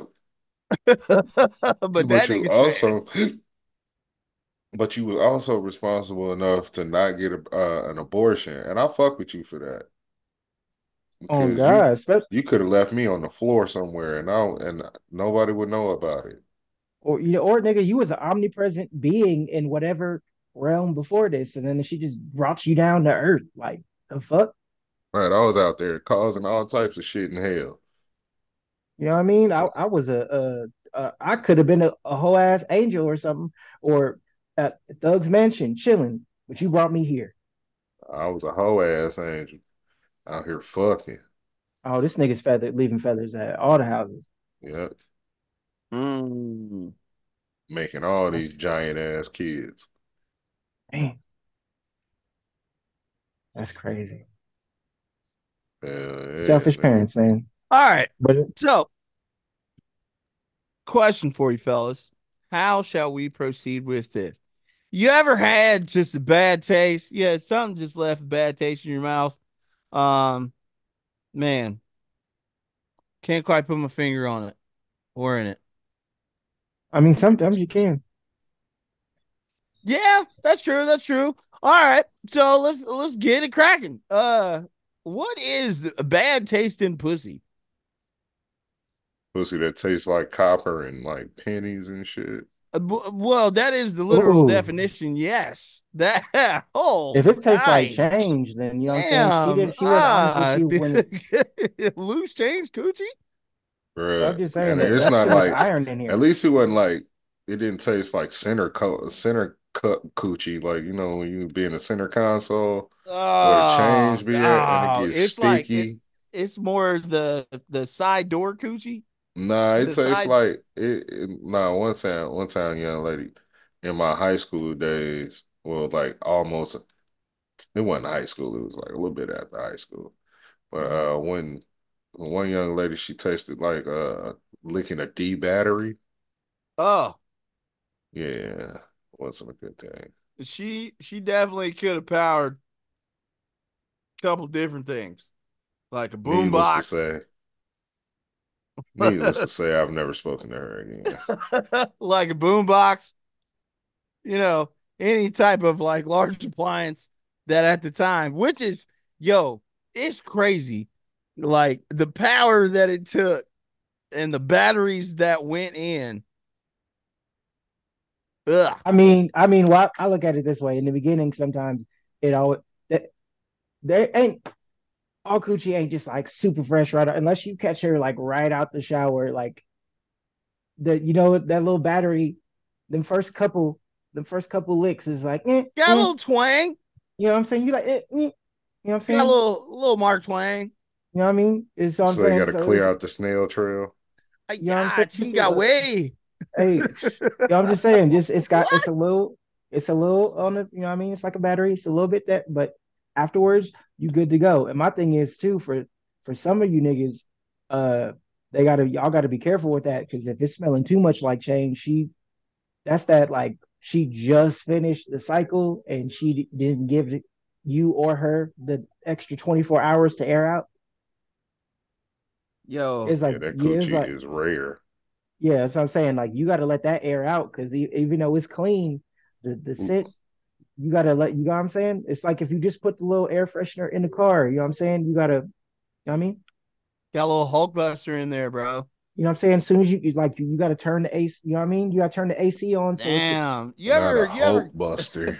But but that you nigga also trash. but you were also responsible enough to not get an abortion, and I fuck with you for that Oh because God, you could have left me on the floor somewhere, and nobody would know about it. or nigga, you was an omnipresent being in whatever realm before this, and then she just brought you down to earth. Like the fuck? Right, I was out there causing all types of shit in hell. You know what I mean? I was I could have been a whole ass angel or something, or at Thug's Mansion chilling, but you brought me here. I was a hoe ass angel out here fucking. Oh, this nigga's leaving feathers at all the houses. Yep, Mm. making all these That's giant ass kids. man, that's crazy. Yeah, Selfish nigga. parents, man. All right. But So, question for you fellas. How shall we proceed with this? You ever had just a bad taste? Yeah, something just left a bad taste in your mouth. Um, man, can't quite put my finger on it or in it. I mean, sometimes you can. Yeah, that's true. That's true. All right. So let's get it cracking. What is a bad taste in pussy? Pussy that tastes like copper and like pennies and shit. Well, that is the literal Ooh, definition. Yes. That oh if it tastes like nice. change, then you know what I'm saying. Damn. She wasn't honest with you when. Loose change coochie? I'm Bruh. just And saying it's that's not too much like, iron in at here. least it wasn't like, it didn't taste like center cut coochie. Like, you know, when you be in the center console where the Oh, change be at and it oh, gets it's like sticky. it's more the side door coochie. Nah, it The tastes side like nah, one time, young lady in my high school days, well, like almost, it wasn't high school, it was like a little bit after high school. But when one young lady, she tasted like licking a D battery. oh, Yeah, wasn't a good thing. she definitely could have powered a couple different things. Like a boom Needless to box. say, needless to say, I've never spoken to her again. Like a boom box, you know, any type of like large appliance that at the time, which is yo, it's crazy. Like the power that it took and the batteries that went in. Ugh. Well, I look at it this way. In the beginning, sometimes it always that there ain't all coochie ain't just like super fresh right out, unless you catch her like right out the shower, like that little battery, them first couple licks is like, Got a little twang. you know what I'm saying? You like, you know what I'm It's got a saying? little Mark Twang. You know what I mean? It's what I'm So you got saying. to So clear it's, out the snail trail. you know what I'm saying? Yeah, she Just got way. hey, you know, I'm just saying, just What? it's a little on the, you know what I mean? It's like a battery. It's a little bit that, but afterwards you good to go. And my thing is too for some of you niggas, uh, y'all gotta be careful with that because if it's smelling too much like change, that's that like she just finished the cycle and she didn't give you or her the extra 24 hours to air out. Yo, It's like, that yeah, it's coochie like, is rare. yeah, that's what I'm saying. Like, you got to let that air out because even though it's clean, the scent, you got to let, you know what I'm saying? It's like if you just put the little air freshener in the car, you know what I'm saying? You got to, you know what I mean? got a little Hulkbuster in there, bro. You know what I'm saying? As soon as you like, you got to turn the AC, you know what I mean? You got to turn the AC on. So it can, Damn. Not a Hulk Buster.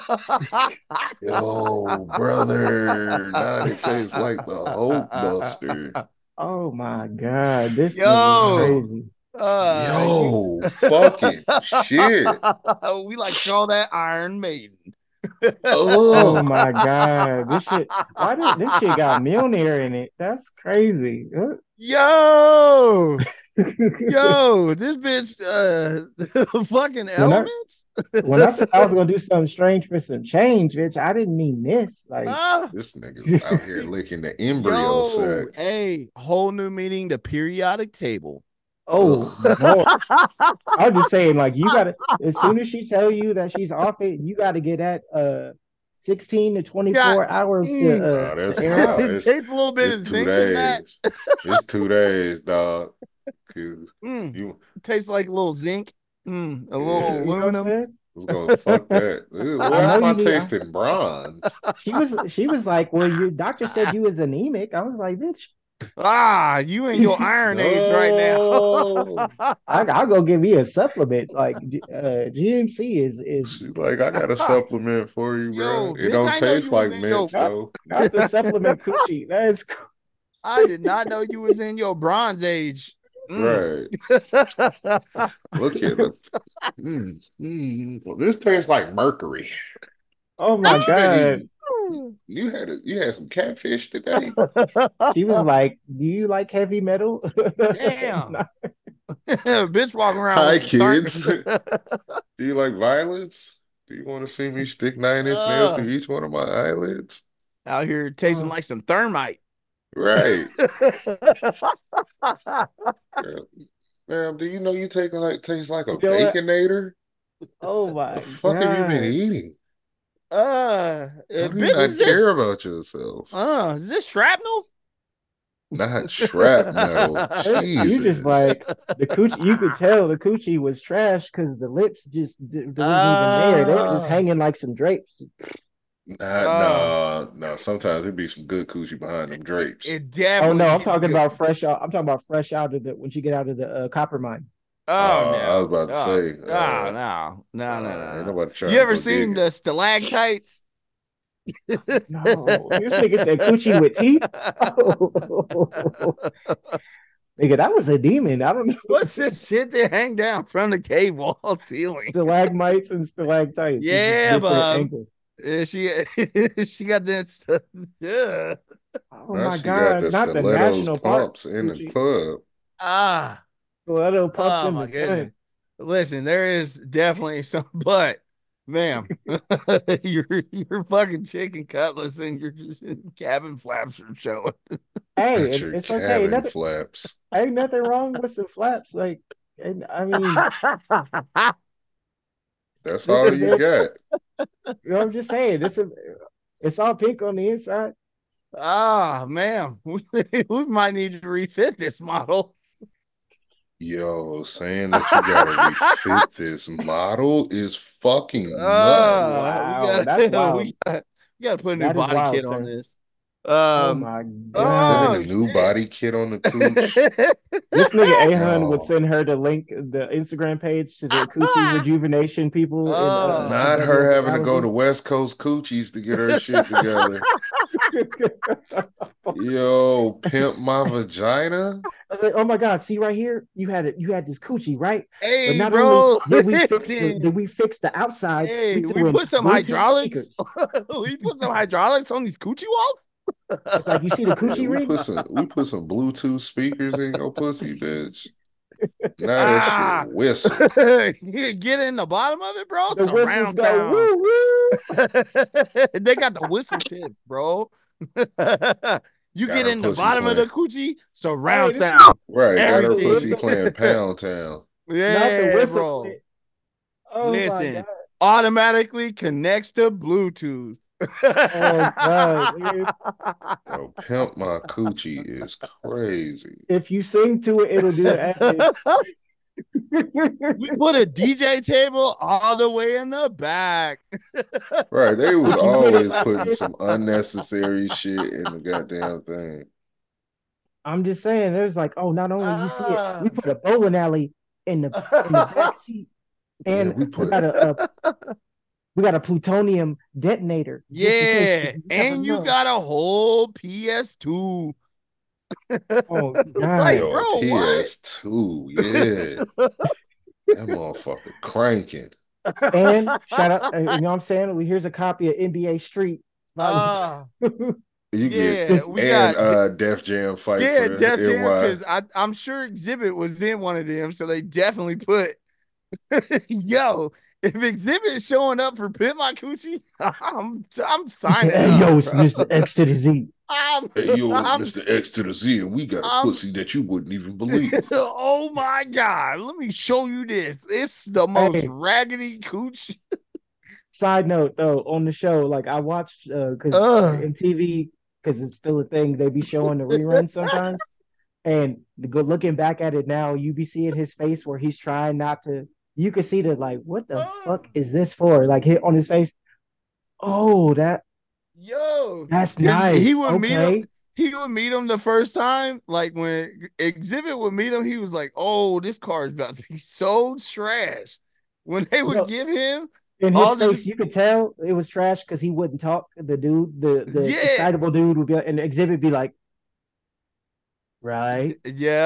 Yo, brother. Now it tastes like the Hulk Buster. oh my God, this nigga is Yo. crazy. Yo, fucking shit. We like to call that Iron Maiden. Oh Oh, my God, this shit. Why did this shit got Mjolnir in it? That's crazy. Yo. Yo, this bitch fucking When I elements. when I said I was gonna do something strange for some change, bitch, I didn't mean this. Like, this nigga's out here licking the embryo yo, sack. hey, whole new meaning, the periodic table. oh Ugh. no, I'm just saying, like, you gotta as soon as she tell you that she's off it, you gotta get that 16 to Got 24 hours Nah, to that's air out. it takes a little bit of it's two zinc in that. days. It's 2 days, dog. 'Cause you It tastes like a little zinc, a little yeah, You know what I'm aluminum. saying? was gonna fuck that. Ew, I why know am I you need. tasting bronze? She was like, well, your doctor said you was anemic. I was like, bitch, You in your iron age right now. No. I'll go give me a supplement. Like GMC is She's like, I got a supplement for you, bro. Yo, It bitch, don't I know taste you was like in your mints though. not the supplement coochie. That is I did not know you was in your bronze age. Right. Look here. Look. Well, this tastes like mercury. oh my Bitch, you didn't God. even you had some catfish today. She was like, do you like heavy metal? Damn. Bitch walking around with Hi, some kids. thermos. Do you like violets? Do you want to see me stick 9-inch nails through each one of my eyelids? Out here tasting like some thermite. Right. Girl, ma'am, do you know you taste like a You know what? baconator? Oh The my fuck have you been God. eating? How do you Bitch, not care about yourself? is this shrapnel? Not shrapnel. You just Jesus. like the coochie. You could tell the coochie was trash because the lips just they wasn't even there. They were just uh, hanging like some drapes. uh, No. Sometimes it'd be some good coochie behind them drapes. it Oh definitely no, I'm be some talking good. about fresh out. I'm talking about fresh out of the when you get out of the copper mine. Oh I was no. about to say, ain't No. nobody You trying to ever go seen digging. the stalactites? No, this nigga said coochie with teeth. Oh, nigga, that was a demon. I don't know. What's this shit that hang down from the cave wall ceiling? Stalagmites and stalactites. It's just Yeah, different bub. angles. She she got that stuff. Yeah. Oh Now my she got God, the not the stilettos national park pumps in the coochie. club. Ah. Stiletto pumps Oh in my the front. goodness. Listen, there is definitely some, but ma'am, your fucking chicken cutlets and your cabin flaps are showing. Hey, Not your it's okay. cabin flaps. Ain't nothing wrong with some flaps. Like, and I mean, That's this all is you very. got. You know, I'm just saying. It's all pink on the inside. Ma'am, we might need to refit this model. Yo, saying that you gotta refit this model is fucking nuts. We Wow, that's gotta wild. we gotta put a new That is body wild, kit on sir. this. Oh Um, my Putting a God. oh new shit. body kit on the cooch. This nigga Ahun would Yo, send her the link, the Instagram page to the coochie rejuvenation people in Oh. not her WF having to go to Malibu. West Coast Coochies to get her shit together. Yo, pimp my vagina. I was like, oh my God, see right here, you had this coochie, right? But Hey, not only bro, did listen. we fix the outside, we Hey, we threw in put some Bluetooth hydraulics. speakers. We put some hydraulics on these coochie walls. It's like you see the Yeah, coochie ring? we put some Bluetooth speakers in your pussy, bitch. Now that shit Ah, whistle. you get in the bottom of it, bro. The It's whistles around go town. woo woo. They got the whistle tip, bro. You Got get her in the pussy bottom of the playing. coochie, Hey, surround this sound. Right, got not her the pussy Everything. whistle, playing Pound Town. not the Yeah, whistle. bro. Oh my Listen, god. automatically connects to Bluetooth. Oh god. Yo, Pimp My Coochie is crazy. If you sing to it, it'll do the ad We put a DJ table all the way in the back. Right, they was If you put it always like putting this, some unnecessary shit in the goddamn thing. I'm just saying, there's like, oh, not only you see it, Ah. we put a bowling alley in the back seat, Yeah, and we got a plutonium detonator just in case. Yeah, You never and you know. got a whole PS2. Oh Like, god. Yo, bro, what? PS2, yeah. That motherfucker cranking. And shout out, you know what I'm saying? Here's a copy of NBA Street Volume Ah, 2. You get yeah, we and got Def Jam fight yeah, for the Def Jam NY. because I'm sure Exhibit was in one of them, so they definitely put yo. If Exhibit is showing up for Pimp My Coochie, I'm He said, signing "Hey, up, yo, it's bro. Mr. X to the Z." I'm Hey, yo, it's I'm Mr. X to the Z, and we got a I'm pussy that you wouldn't even believe. oh my god, let me show you this. It's the most Hey, raggedy cooch. side note though, on the show, like I watched because Uh, MTV, because it's still a thing, they be showing the reruns sometimes. And looking back at it now, you be seeing his face where he's trying not to. You can see the like, what the uh, fuck is this for? Like hit on his face. Oh, yo, that's because nice. Okay. he would meet him the first time. Like when Exhibit would meet him, he was like, "Oh, this car is about to be so trash." When they would No, give him in his all the face, just you could tell it was trash because he wouldn't talk. The dude, the yeah, excitable dude would be, and the exhibit be like, right.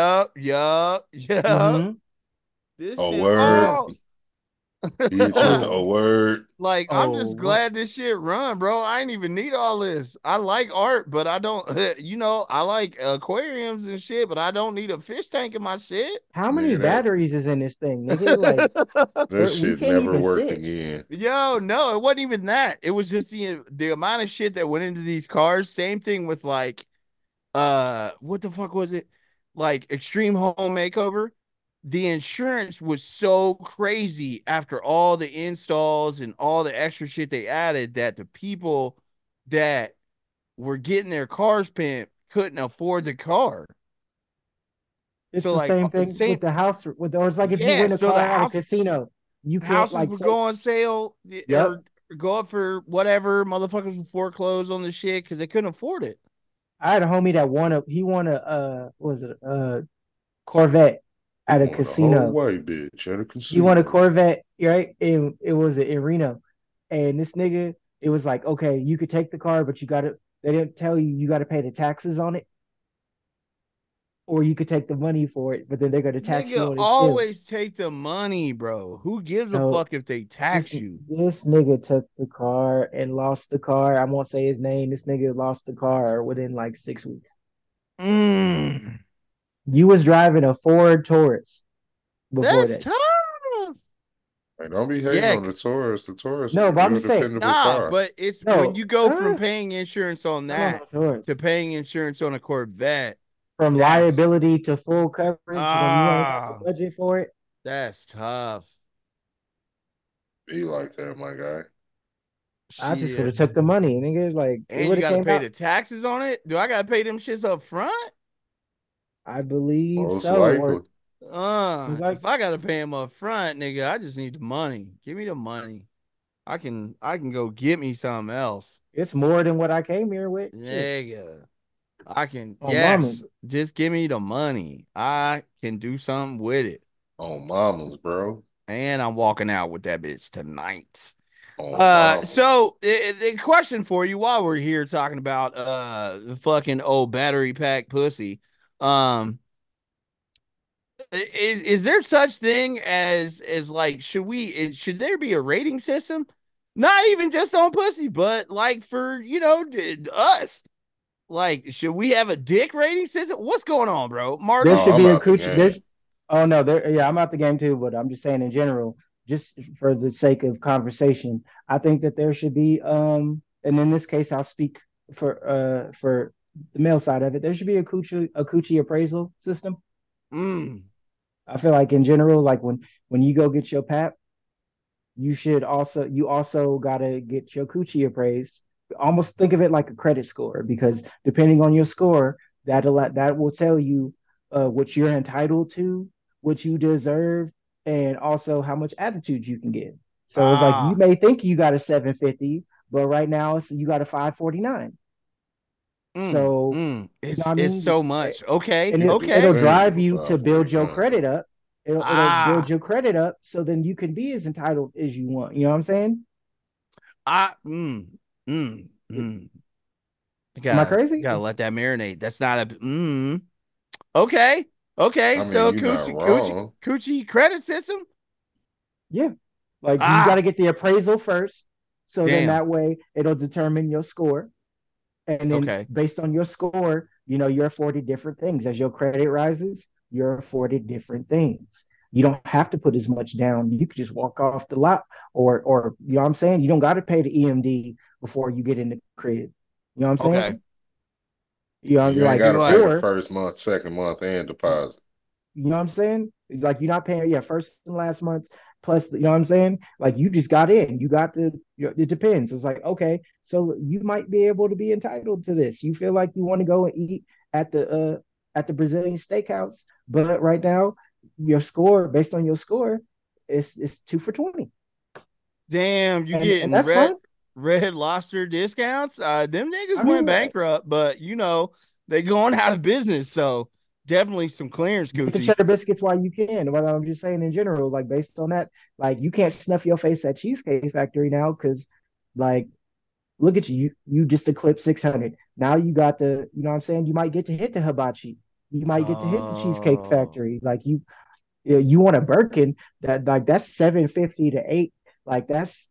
yeah. Mm-hmm. This A shit word. all He hit you with the Oh, a word. like I'm just oh, glad this shit run, bro. I ain't even need all this. I like art, but I don't I like aquariums and shit, but I don't need a fish tank in my shit. how many Nigga, that batteries is in this thing, nigga? Like, that we shit can't never even worked sit. again. Yo, no, it wasn't even that. It was just the amount of shit that went into these cars. Same thing with like what the fuck was it? Like Extreme Home Makeover. The insurance was so crazy after all the installs and all the extra shit they added that the people that were getting their cars pimped couldn't afford the car. It's So the like same thing with same the house. Or it's like if you yeah, win a so the car at a casino, you can't houses like would say, go on sale "Yep." or go up for whatever. Motherfuckers would foreclose on the shit because they couldn't afford it. I had a homie that won a was it Corvette He at a won a whole casino. white bitch at a He won a casino. Corvette, right? It was in Reno, and this nigga, it was like, okay, you could take the car, but you got to. They didn't tell you got to pay the taxes on it, or you could take the money for it, but then they're gonna tax you Nigga, on it still. always take the money, bro. Who gives a So fuck if they this tax you? this nigga took the car and lost the car. I won't say his name. This nigga lost the car within like 6 weeks. Mm, You was driving a Ford Taurus before that's that. tough. Like, don't be hating Yeah, on the Taurus. The Taurus is No, a but I'm real just saying, dependable nah, car. but it's when no, you go from paying insurance on no, that to Taurus. paying insurance on a Corvette, From that's liability to full coverage when you ain't got the ah, budget for it. that's tough. Be like that, my guy. I just would Shit. have took the money, nigga. Like it And would you have gotta came pay out. the taxes on it. Do I gotta pay them shits up front? I believe Most so. Or likely. like If I gotta pay them up front, nigga, I just need the money. Give me the money. I can go get me something else. it's more than what I came here with. Shit. Nigga. I can On mama. just give me the money. I can do something with it. On mamas, bro. And I'm walking out with that bitch tonight. On mamas. So the question for you while we're here talking about the fucking old battery pack pussy, um, is there such thing as like should there be a rating system? Not even just on pussy, but like for us. Like, should we have a dick rating system? What's going on, bro? There Marty? Oh, should I'm be a out the coochie. game. There's oh no, there yeah, I'm out the game too, but I'm just saying in general, just for the sake of conversation, I think that there should be and in this case I'll speak for the male side of it, there should be a coochie appraisal system. Mm. I feel like in general, like when you go get your pap, you also gotta get your coochie appraised. Almost think of it like a credit score, because depending on your score, that will tell you what you're entitled to, what you deserve, and also how much attitude you can get. So it's like you Ah, may think you got a 750, but right now you got a 549. So you know what I it's mean? so much. Okay, And It it'll okay. depends drive with you to build your 549. credit up. It'll build Ah, your credit up so then you can be as entitled as you want. You know what I'm saying? I mm, mm. Am I You crazy? gotta let that marinate. That's not a okay. Okay, I mean, so you're not coochie wrong. coochie credit system. Yeah. Like you got to Ah, get the appraisal first. So then damn. that way it'll determine your score. And then Okay. based on your score, you're afforded different things. As your credit rises, you're afforded different things. You don't have to put as much down. You could just walk off the lot, or you know what I'm saying? You don't got to pay the EMD before you get in the crib. You know what I'm Okay. saying? You know, You ain't like, got Do to I pay the or first month, second month, and deposit. you know what I'm saying? It's like you're not paying, yeah, first and last months plus, you know what I'm saying? Like you just got in, you got to, it depends. It's like, okay, so you might be able to be entitled to this. You feel like you want to go and eat at the Brazilian steakhouse, but right now your score, based on your score, is 2 for 20. damn, you And getting that's fine. red lobster discounts? Them niggas I went mean, bankrupt, but they going out of business. So definitely some clearance, get the coochie. cheddar biscuits while you can. But I'm just saying in general, like based on that, like you can't snuff your face at Cheesecake Factory now because like look at you. You just eclipsed 600. Now you got you know what I'm saying? You might get to hit the hibachi. You might get to hit the Cheesecake Oh, Factory. Like you want a Birkin that's 750 to 8. Like that's,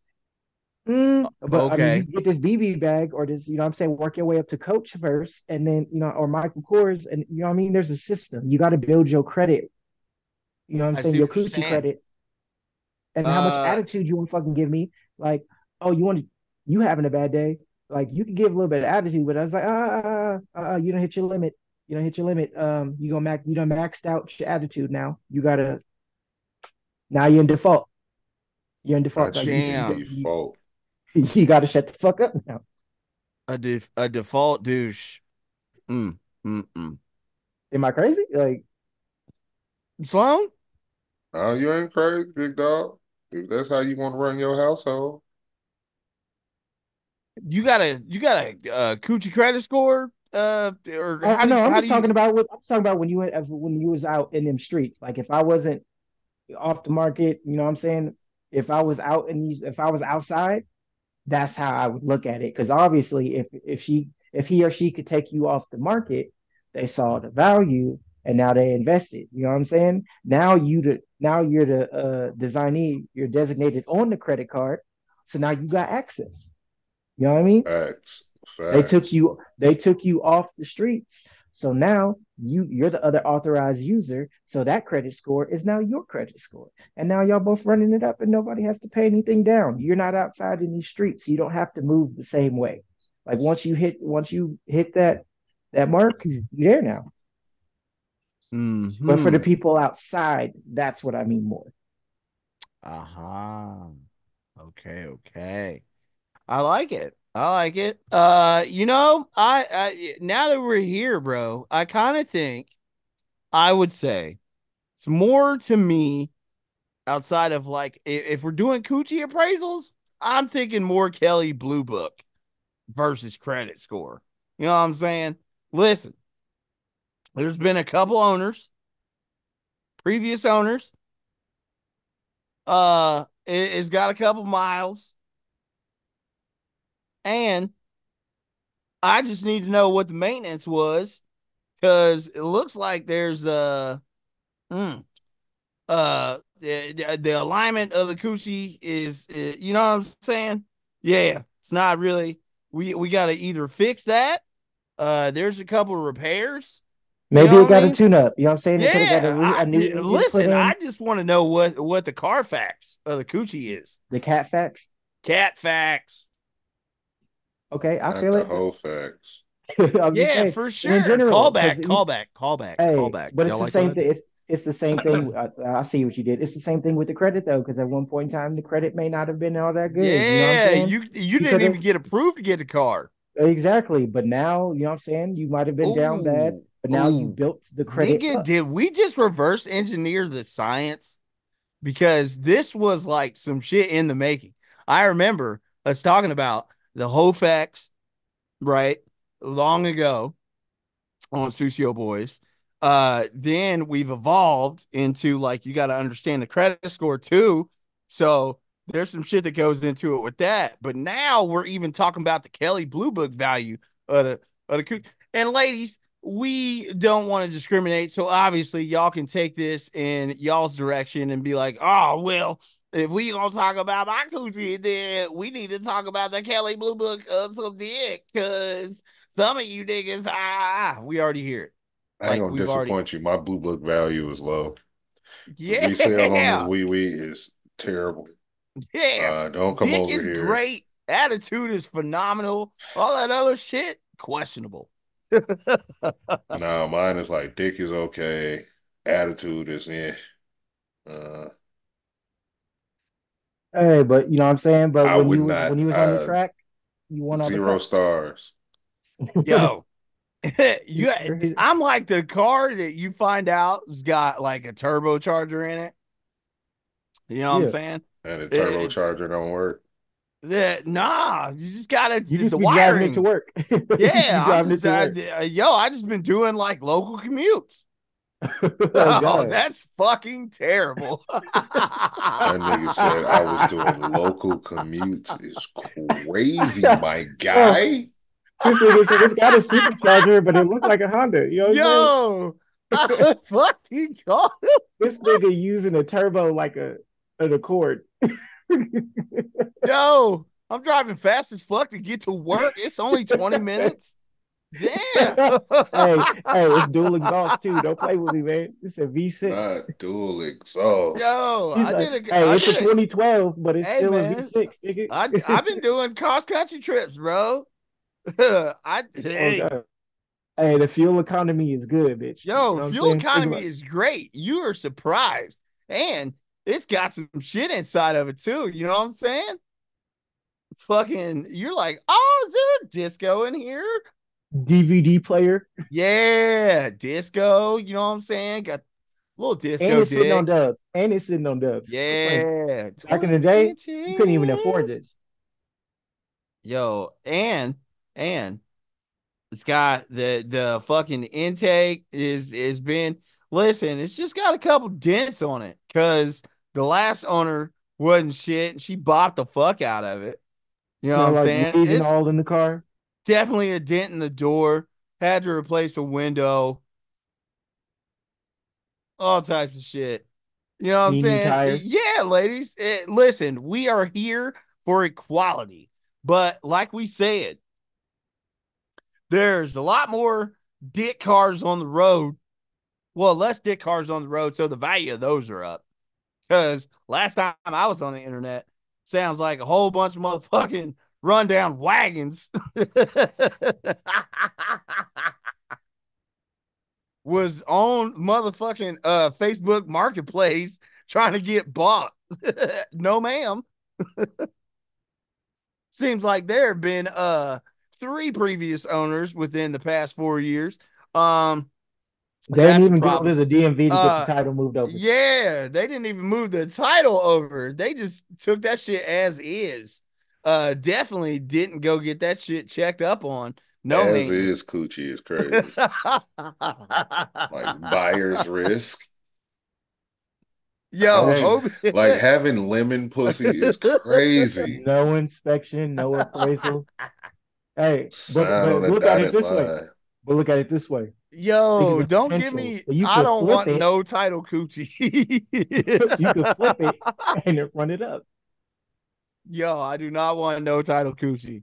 but I mean, you okay. get this BB bag or this, you know what I'm saying? Work your way up to Coach first and then, or Michael Kors. And you know what I mean? There's a system. You got to build your credit, you know what I'm I saying? see Your what you're coochie saying. credit and how much Uh, attitude you want to fucking give me. Like, oh, you having a bad day. Like you can give a little bit of attitude, but I was like, you don't hit your limit. You don't hit your limit. You done maxed out your attitude now. Now you're in default. You're in default. Not Like you in damn. default. you got to shut the fuck up now. A default douche. Mm, mm. Am I crazy? Like, Sloan, No, you ain't crazy, big dog. If that's how you want to run your household, you got a coochie credit score? Or oh no, how do you? I'm talking about when you was out in them streets. Like if I wasn't off the market, you know what I'm saying? If I was outside, that's how I would look at it. Because obviously, if he or she could take you off the market, they saw the value and now they invested. You know what I'm saying? Now you're the designee. You're designated on the credit card, so now you got access. You know what I mean? facts, facts. They took you off the streets. So now you're the other authorized user. So that credit score is now your credit score. And now y'all both running it up and nobody has to pay anything down. You're not outside in these streets. You don't have to move the same way. Like once you hit that mark, you're there now. But for the Hmm. people outside, that's what I mean more. Aha. Okay, okay. I like it. I like it. I now that we're here, bro, I kind of think I would say it's more to me outside of like if we're doing coochie appraisals, I'm thinking more Kelly Blue Book versus credit score. You know what I'm saying? Listen, there's been a couple owners, previous owners. It's got a couple miles, and I just need to know what the maintenance was because it looks like there's mm, the alignment of the coochie is you know what I'm saying? Yeah, it's not really. We got to either fix that. There's a couple of repairs. You Maybe know it what I got a mean? tune up. You know what I'm saying? It could have got Yeah. a new engine put Listen. I in, just want to know what the Carfax of the coochie is. the cat facts. Cat facts. Okay, I Not feel the it. whole facts. I'm just Yeah, saying, for and in sure. general, because Callback. but Y'all it's the like same what I thing. did? it's the same thing. I see what you did. It's the same thing with the credit though, because at one point in time the credit may not have been all that good. You know what I'm Yeah, saying? you You didn't could have even get approved to get the car. exactly, but now you know what I'm saying. You might have been down bad, Oh, but now you oh, built the credit nigga, up. did we just reverse engineer the science? Because this was like some shit in the making. I remember us talking about the Hofex, right, long ago on Susio Boys. Then we've evolved into like you got to understand the credit score too. So there's some shit that goes into it with that. But now we're even talking about the Kelly Blue Book value of the and ladies, we don't want to discriminate. So obviously y'all can take this in y'all's direction and be like, oh well, if we gonna talk about my coochie, then we need to talk about the Kelly Blue Book of some dick, because some of you niggas, we already hear it. I ain't Like gonna we've already, disappoint you. My blue book value is low. The resale on this yeah, wee wee is terrible. yeah. Don't come Dick over is here. great. Attitude is phenomenal. All that other shit, questionable. No, mine is like dick is okay. Attitude is Hey, but you know what I'm saying. But I would not. when you was on the track, you won all the 0 cups. stars. Yo, you, Crazy. I'm like the car that you find out has got like a turbocharger in it. You know what I'm Yeah, saying? And the It, turbocharger don't work. nah, you just gotta you the just be driving it to wiring. work. You just be Yeah, I'm driving it just to work. I just been doing like local commutes. Oh Oh, God. that's fucking terrible. That nigga said I was doing local commutes is crazy, my Bro, guy. this nigga said it's got a supercharger, but it looked like a Honda. You know what I'm Yo, saying? I fucking call This nigga using a turbo like an Accord. yo. I'm driving fast as fuck to get to work. It's only 20 minutes. Damn. Hey, it's dual exhaust too. Don't play with me, man. It's a V6. Not dual exhaust. Yo, He's like, hey, I it's a did it. 2012, but it's Hey still a man, V6, nigga. I've been doing cross country trips, bro. Oh Hey, God. Hey, the fuel economy is good, bitch. You yo, know what I'm fuel saying? Think economy about is great. You are surprised. And it's got some shit inside of it too. You know what I'm saying? Fucking, you're like, oh, is there a disco in here? DVD player. Yeah, disco. You know what I'm saying? Got a little And disco it's sitting on dick. dubs. And it's sitting on dubs. Quit playing. Yeah, Back in the day, you couldn't even afford 2010s. this. Yo, and it's got the fucking intake is been listen, it's just got a couple dents on it because the last owner wasn't shit and she bought the fuck out of it. You know what Smell I'm like saying? weed and It's all in the car. definitely a dent in the door. Had to replace a window, all types of shit. You know what I'm Need new saying? tires. Yeah, ladies, listen, we are here for equality. But like we said, there's a lot more dick cars on the road. Well, less dick cars on the road, so the value of those are up. Because last time I was on the internet, sounds like a whole bunch of motherfucking rundown wagons was on motherfucking Facebook Marketplace trying to get bought. No, ma'am. Seems like there have been three previous owners within the past 4 years. Um, They didn't that's a even go problem. to the DMV to get the title moved over. Yeah, they didn't even move the title over. They just took that shit as is. Definitely didn't go get that shit checked up on. No As maintenance. is coochie is crazy. Like buyer's risk. How Yo, would you Hey, hope like having lemon pussy is crazy. no inspection, no appraisal. Hey, Sign on but the look at it dotted this way. line. But look at it this way. Think of yo, the don't give potential. me So you I could don't flip want it. no title coochie. You could flip it and it run it up. Yo, I do not want no title coochie.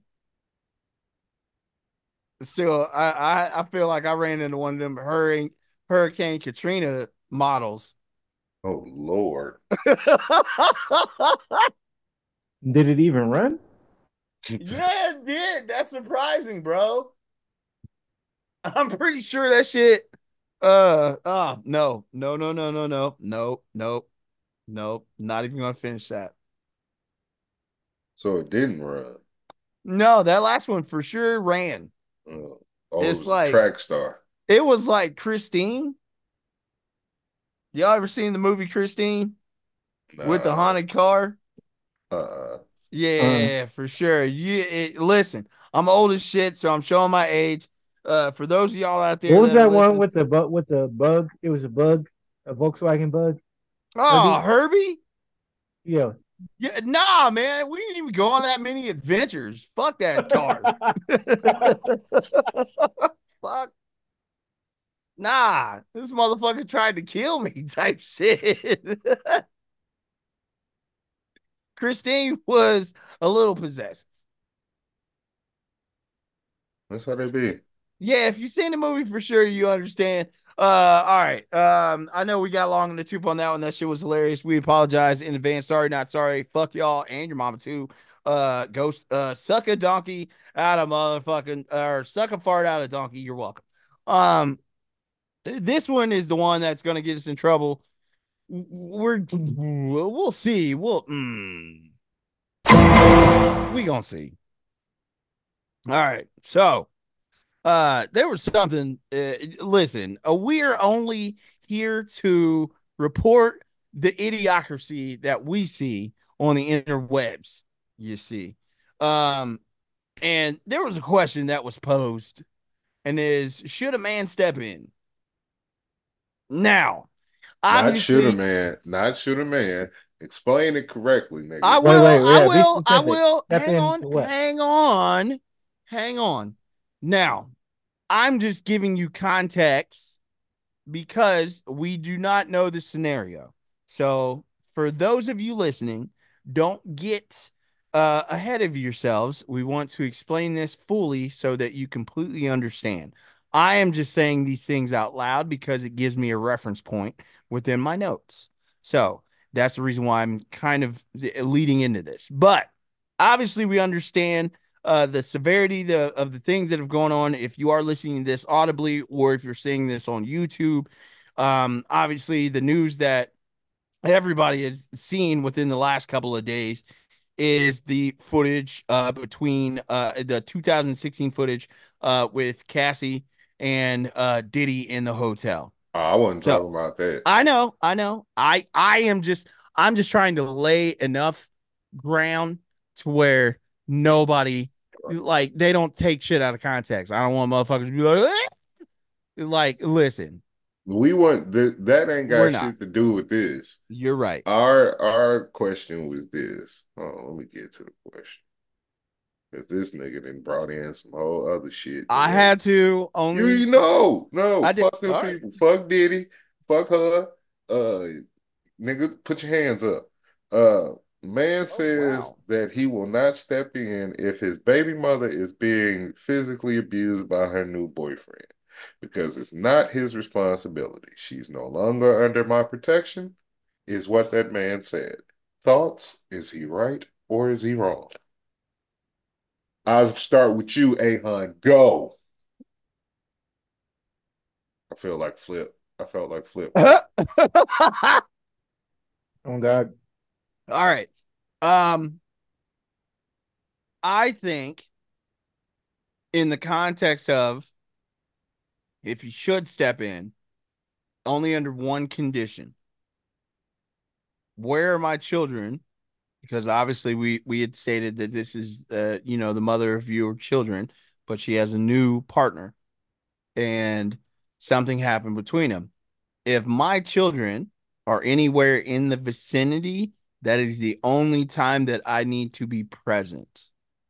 Still, I feel like I ran into one of them Hurricane Katrina models. Oh Lord. Did it even run? Yeah, it did. That's surprising, bro. I'm pretty sure that shit No, no, no, no, no, no, no, no, no, not even gonna finish that. So it didn't run. No, that last one for sure ran. Oh, it It's was a like track star. it was like Christine. Y'all ever seen the movie Christine with the Nah. haunted car? Uh-uh. Yeah, for sure. Listen, I'm old as shit, so I'm showing my age. For those of y'all out there What was that are that one listening, with the bug? It was a bug, a Volkswagen bug. oh, Herbie? Herbie. Yeah. Yeah, nah, man, we didn't even go on that many adventures. Fuck that car. Fuck. Nah, this motherfucker tried to kill me type shit. Christine was a little possessed. That's how they be. Yeah, if you've seen the movie for sure, you understand. All right. I know we got long in the tooth on that one. That shit was hilarious. We apologize in advance. Sorry, not sorry. Fuck y'all and your mama too. Ghost, suck a donkey out of motherfucking or suck a fart out of donkey. You're welcome. Um, this one is the one that's gonna get us in trouble. We'll see. We gonna see. All right. So there was something. Listen, we're only here to report the idiocracy that we see on the interwebs. You see, um, and there was a question that was posed, and is should a man step in? Now, Not should a obviously, man. Not should a man. Explain it correctly, I nigga. Wait, will. wait, I yeah, be will. I specific. will. Step in to what? Hang on. Now, I'm just giving you context because we do not know the scenario. So, for those of you listening, don't get ahead of yourselves. We want to explain this fully so that you completely understand. I am just saying these things out loud because it gives me a reference point within my notes. So, that's the reason why I'm kind of leading into this. But obviously, we understand the severity of the things that have gone on. If you are listening to this audibly or if you're seeing this on YouTube, obviously the news that everybody has seen within the last couple of days is the footage between the 2016 footage with Cassie and Diddy in the hotel. Oh, I wasn't So talking about that. I know. I'm just trying to lay enough ground to where nobody like they don't take shit out of context. I don't want motherfuckers to be like, listen, We want that ain't we're got not. shit to do with this. You're right. Our question was this. Oh, let me get to the question. Because this nigga done brought in some whole other shit I today. had to only. You know, no, I did. fuck them All right. people. Fuck Diddy. Fuck her. Nigga, put your hands up. Man Oh says wow. that he will not step in if his baby mother is being physically abused by her new boyfriend because it's not his responsibility. She's no longer under my protection, is what that man said. Thoughts? Is he right or is he wrong? I'll start with you, Ahun. Go. I feel like Flip. I felt like Flip. All Oh God. right. I think in the context of if you should step in, only under one condition. Where are my children? Because obviously we had stated that this is the mother of your children, but she has a new partner and something happened between them. If my children are anywhere in the vicinity, that is the only time that I need to be present.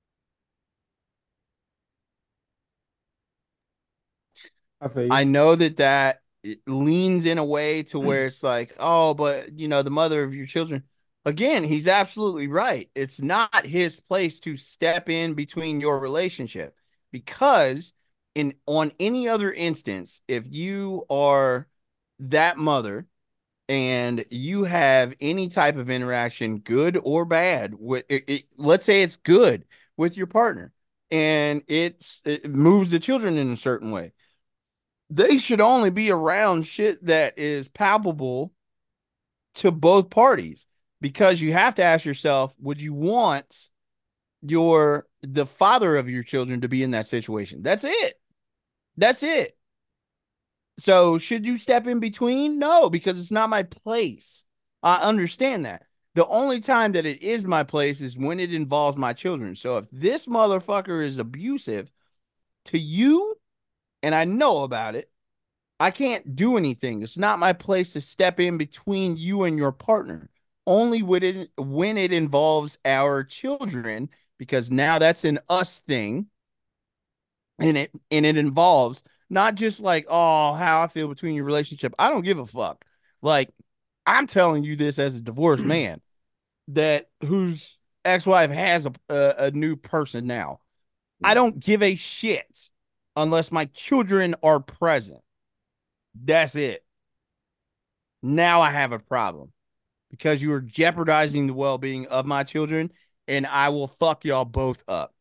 I feel you. I know that it leans in a way to where it's like, oh, but the mother of your children. Again, he's absolutely right. It's not his place to step in between your relationship because in on any other instance, if you are that mother and you have any type of interaction, good or bad, with let's say it's good with your partner, and it moves the children in a certain way they should only be around shit that is palpable to both parties, because you have to ask yourself, would you want the father of your children to be in that situation? That's it. That's it. So should you step in between? No, because it's not my place. I understand that. The only time that it is my place is when it involves my children. So if this motherfucker is abusive to you and I know about it, I can't do anything. It's not my place to step in between you and your partner. Only when it involves our children, because now that's an us thing, and it involves not just like, oh, how I feel between your relationship. I don't give a fuck. Like, I'm telling you this as a divorced man that whose ex-wife has a new person now. I don't give a shit unless my children are present. That's it. Now I have a problem because you are jeopardizing the well-being of my children, and I will fuck y'all both up.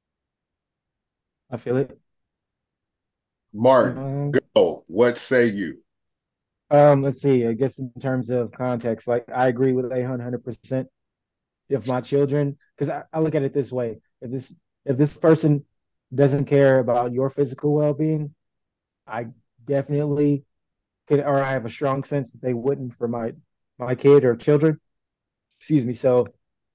I feel it. Martin, go. What say you? Let's see. I guess in terms of context, like I agree with 100%. If my children, because I look at it this way: if this person doesn't care about your physical well-being, I definitely could, or I have a strong sense that they wouldn't for my kid or children. Excuse me. So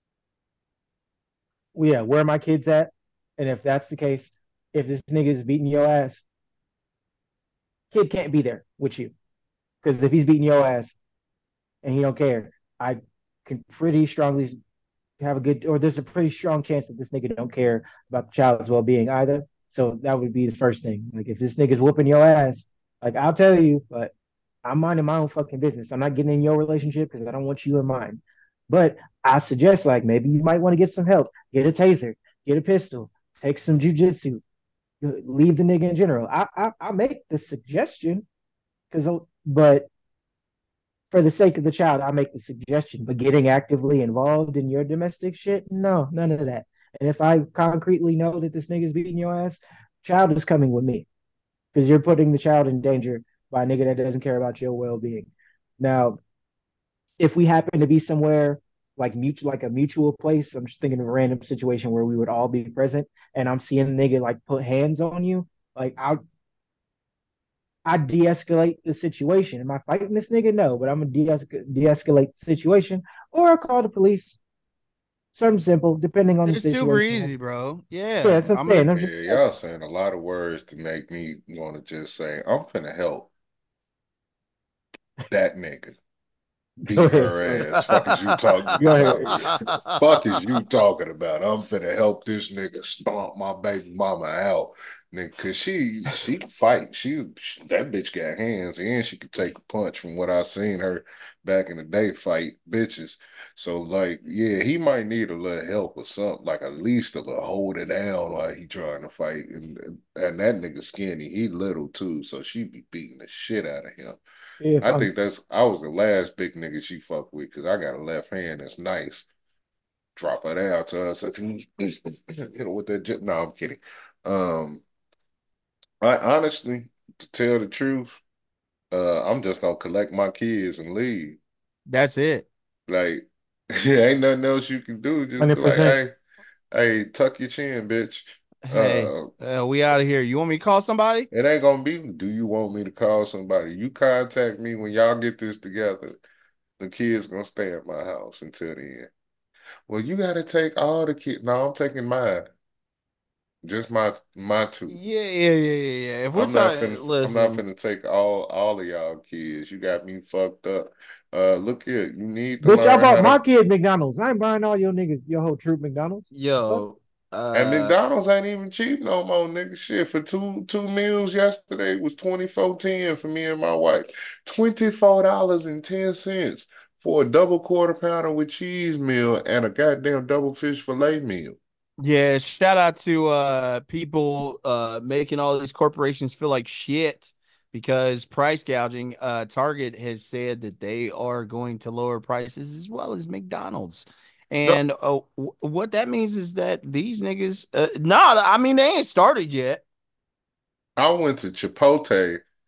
yeah, where are my kids at? And if that's the case, if this nigga is beating your ass, kid can't be there with you. Because if he's beating your ass and he don't care, I can pretty strongly have a good, or there's a pretty strong chance that this nigga don't care about the child's well being either. So that would be the first thing. Like if this nigga's whooping your ass, like I'll tell you, but I'm minding my own fucking business. I'm not getting in your relationship because I don't want you in mine. But I suggest like maybe you might want to get some help, get a taser, get a pistol, take some jujitsu, leave the nigga in general. I make the suggestion because, but for the sake of the child, I make the suggestion. But getting actively involved in your domestic shit, no, none of that. And if I concretely know that this nigga's beating your ass, child is coming with me because you're putting the child in danger by a nigga that doesn't care about your well being. Now, if we happen to be somewhere like a mutual place, I'm just thinking of a random situation where we would all be present, and I'm seeing a nigga like put hands on you, like I de-escalate the situation. Am I fighting this nigga? No, but I'm gonna de-escalate the situation, or I'll call the police. Something simple, depending on the It's super situation. easy, bro. Yeah, Yeah. that's what I'm saying. I'm Yeah, just y'all saying a lot of words to make me want to just say, I'm finna help that nigga go beat ahead, her son. ass. Fuck is you talking Go about? ahead. Fuck is you talking about? I'm finna help this nigga stomp my baby mama out. Nigga, cause she can fight. That bitch got hands and she could take a punch from what I seen her back in the day fight bitches. So like, yeah, he might need a little help or something, like at least a little hold it down while he trying to fight. And that nigga skinny, he little too, so she be beating the shit out of him. If I I'm think I was the last big nigga she fucked with because I got a left hand that's nice. Drop her down to her, so, with that no, I'm kidding. Um, I honestly, to tell the truth, I'm just gonna collect my kids and leave. That's it. Like, ain't nothing else you can do. Just be like, 100%. hey, tuck your chin, bitch. Hey, Uh, we out of here. You want me to call somebody? it ain't gonna be, do you want me to call somebody? You contact me when y'all get this together. The kids gonna stay at my house until the end. Well, you got to take all the kids. No, I'm taking mine. Just my two. Yeah, yeah, yeah, yeah, yeah. If we're I'm not talking, finna. I'm not listen, finna take all of y'all kids. You got me fucked up. Look here. You need to Bitch, I learn bought how my to. kid McDonald's. I ain't buying all your niggas, your whole troop McDonald's. The fuck? yo, And McDonald's ain't even cheap no more, nigga. Shit, for two meals yesterday was 24.10 for me and my wife. $24.10 for a double quarter pounder with cheese meal and a goddamn double fish fillet meal. yeah, shout out to people making all these corporations feel like shit because price gouging. Target has said that they are going to lower prices as well as McDonald's. No, And what that means is that these niggas, no, I mean, they ain't started yet. I went to Chipotle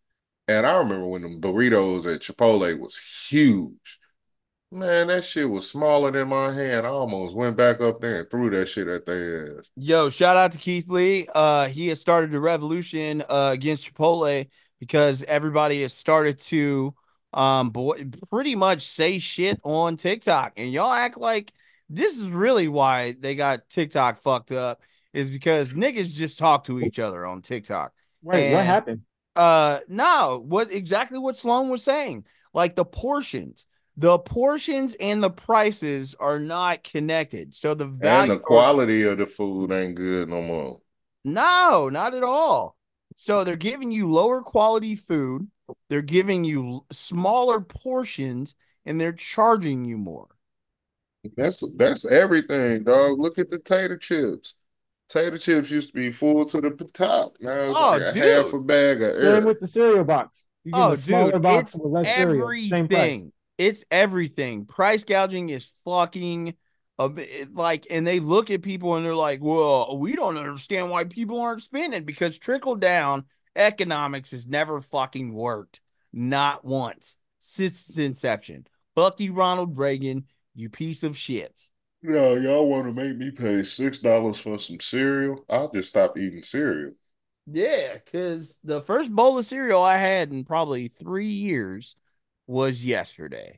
And I remember when the burritos at Chipotle was huge. Man, that shit was smaller than my hand. I almost went back up there and threw that shit at their ass. Yo, shout out to Keith Lee. He has started a revolution against Chipotle because everybody has started to pretty much say shit on TikTok. And y'all act like this is really why they got TikTok fucked up, is because niggas just talk to each other on TikTok. Wait, what happened? No, what Sloan was saying. Like the portions and the prices are not connected. So the And value the quality of the food ain't good no more. No, not at all. So they're giving you lower quality food, they're giving you smaller portions, and they're charging you more. That's everything, dog. Look at the tater chips. Tater chips used to be full to the top. Now it's Oh, like a half dude. a bag of Same air. with the cereal box. You get Oh, a smaller dude, box it's with less cereal. Same price. everything. It's everything. Price gouging is fucking like, and they look at people and they're like, well, we don't understand why people aren't spending, because trickle down economics has never fucking worked. Not once since its inception. Fuck you, Ronald Reagan, you piece of shit. No, y'all want to make me pay $6 for some cereal? I'll just stop eating cereal. Yeah, because the first bowl of cereal I had in probably 3 years was yesterday.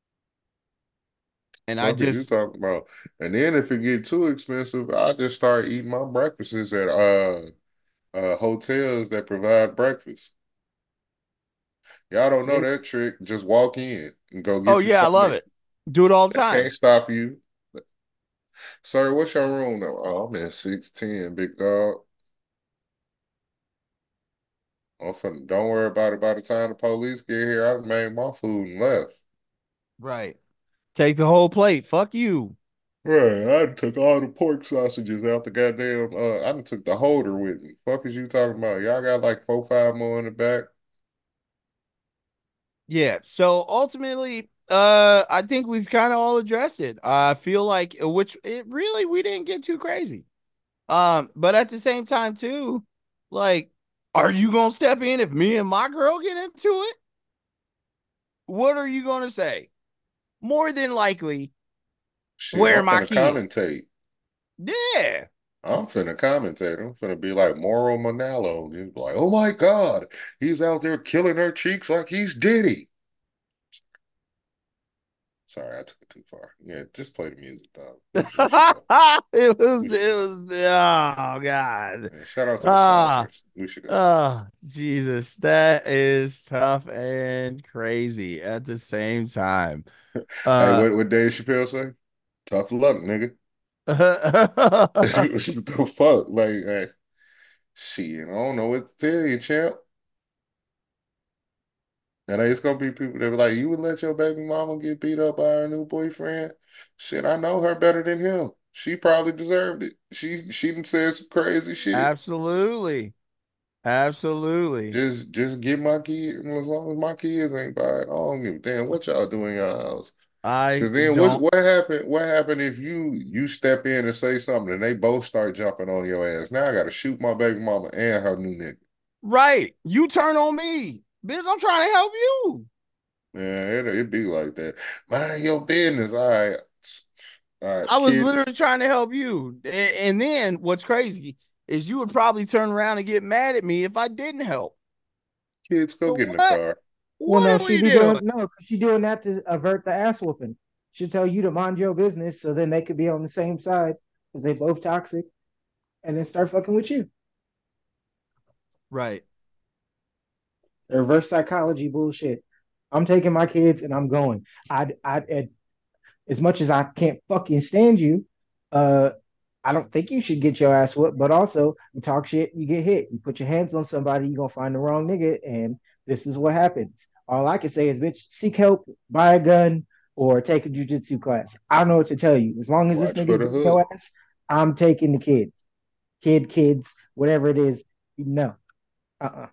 And I Fuck is you just, talking about? And then if it get too expensive, I just start eating my breakfasts at hotels that provide breakfast. Y'all don't know that trick. Just walk in and go oh get you yeah, I love something. it. Do it all the They time. can't stop you. Sir, what's your room now? Oh, I'm in 610, big dog. Don't worry about it. By the time the police get here, I've made my food and left. Right. Take the whole plate. Fuck you. Right, I took all the pork sausages out the goddamn. I done took the holder with me. Fuck is you talking about? Y'all got like 4, 5 more in the back. Yeah. So ultimately, I think we've kind of all addressed it. I feel like which it really we didn't get too crazy. But at the same time, too, like, are you gonna step in if me and my girl get into it? What are you gonna say? More than likely, Shit, where I'm are my finna kids? commentate. Yeah. I'm finna commentate. I'm finna be like Moro Manalo. Just be like, oh my God, he's out there killing her cheeks like he's Diddy. Sorry, I took it too far. Yeah, just play the music, dog. it was oh god. Yeah, shout out to the Ah, sponsors. We should go. oh Jesus, that is tough and crazy at the same time. Hey, Uh what Dave Chappelle say? Tough luck, nigga. What the fuck? Like, shit, I don't know what to tell you, champ. And it's gonna be people that be like, you would let your baby mama get beat up by her new boyfriend? Shit, I know her better than him. She probably deserved it. She done said some crazy shit. Absolutely. Absolutely. Just get my kid, as long as my kids ain't by it. I don't give a damn what y'all do in your house. I Because then don't. what happened? What happened if you step in and say something and they both start jumping on your ass? Now I got to shoot my baby mama and her new nigga. Right. You turn on me. Bitch, I'm trying to help you. Yeah, it be like that. Mind your business. All right, I was kids. literally trying to help you. And then what's crazy is you would probably turn around and get mad at me if I didn't help. Kids, go So get in the what? car. Well, What no, are she we be doing? doing no, 'cause she doing that to avert the ass whooping. She'll tell you to mind your business, so then they could be on the same side because they both toxic, and then start fucking with you. Right. Reverse psychology bullshit. I'm taking my kids and I'm going. As much as I can't fucking stand you, uh, I don't think you should get your ass whooped. But also, you talk shit, you get hit. You put your hands on somebody, you're gonna find the wrong nigga, and this is what happens. All I can say is, bitch, seek help, buy a gun, or take a jujitsu class. I don't know what to tell you. As long as this Watch for nigga's the beating your hook. ass, I'm taking the kids, kids, whatever it is. No, uh-uh.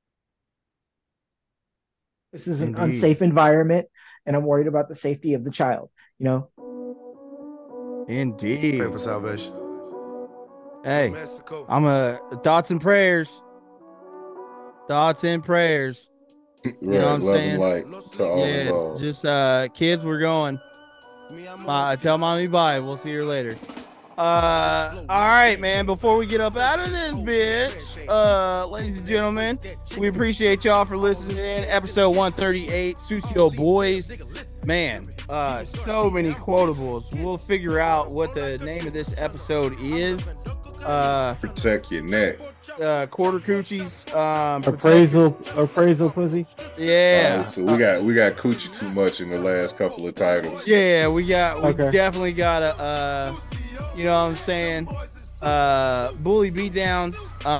This is an Indeed. unsafe environment, and I'm worried about the safety of the child. You know, Indeed. Pray for salvation. Hey, Mexico. I'm a thoughts and prayers. Thoughts and prayers. You know what I'm love saying? and light to all involved. Just kids, we're going. Tell mommy bye. We'll see her later. All right, man. Before we get up out of this bitch, ladies and gentlemen, we appreciate y'all for listening in. Episode 138, Susio Boys. Man, so many quotables. We'll figure out what the name of this episode is. Protect your neck. Quarter coochies. Appraisal pussy. Yeah. So we got coochie too much in the last couple of titles. Yeah, we definitely got a you know what I'm saying? Bully beatdowns.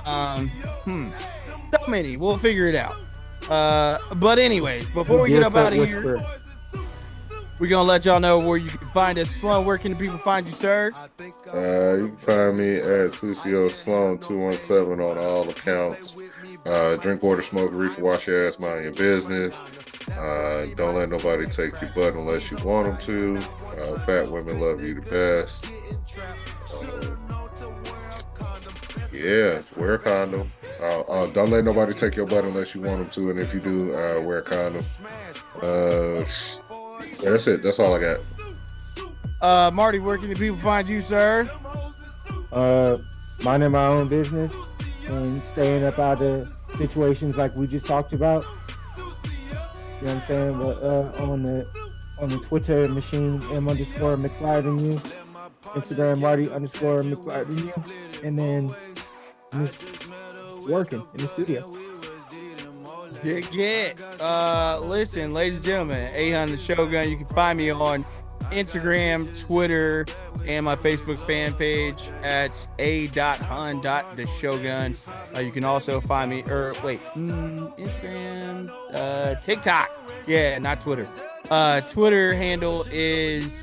So many. We'll figure it out. But anyways, before we get up out of here, we're gonna let y'all know where you can find us. Sloan, where can the people find you, sir? You can find me at Susio Sloan 217 on all accounts. Drink water, smoke reefer, wash your ass, mind your business. Don't let nobody take your butt unless you want them to. Fat women love you the best. Yeah, wear a condom. Don't let nobody take your butt unless you want them to, and if you do, wear a condom. Yeah, that's it. That's all I got. Marty, where can the people find you, sir? Minding my own business and staying up out of situations like we just talked about. You know what I'm saying? But on the Twitter machine, M_McFlyThanYou, Instagram Marty_McFlyThanYou, and then I'm just working in the studio. Listen, ladies and gentlemen, A-Hun the Shogun. You can find me on Instagram, Twitter, and my Facebook fan page at a.hun.theshogun. You can also find me, Instagram, TikTok. Yeah, not Twitter. Twitter handle is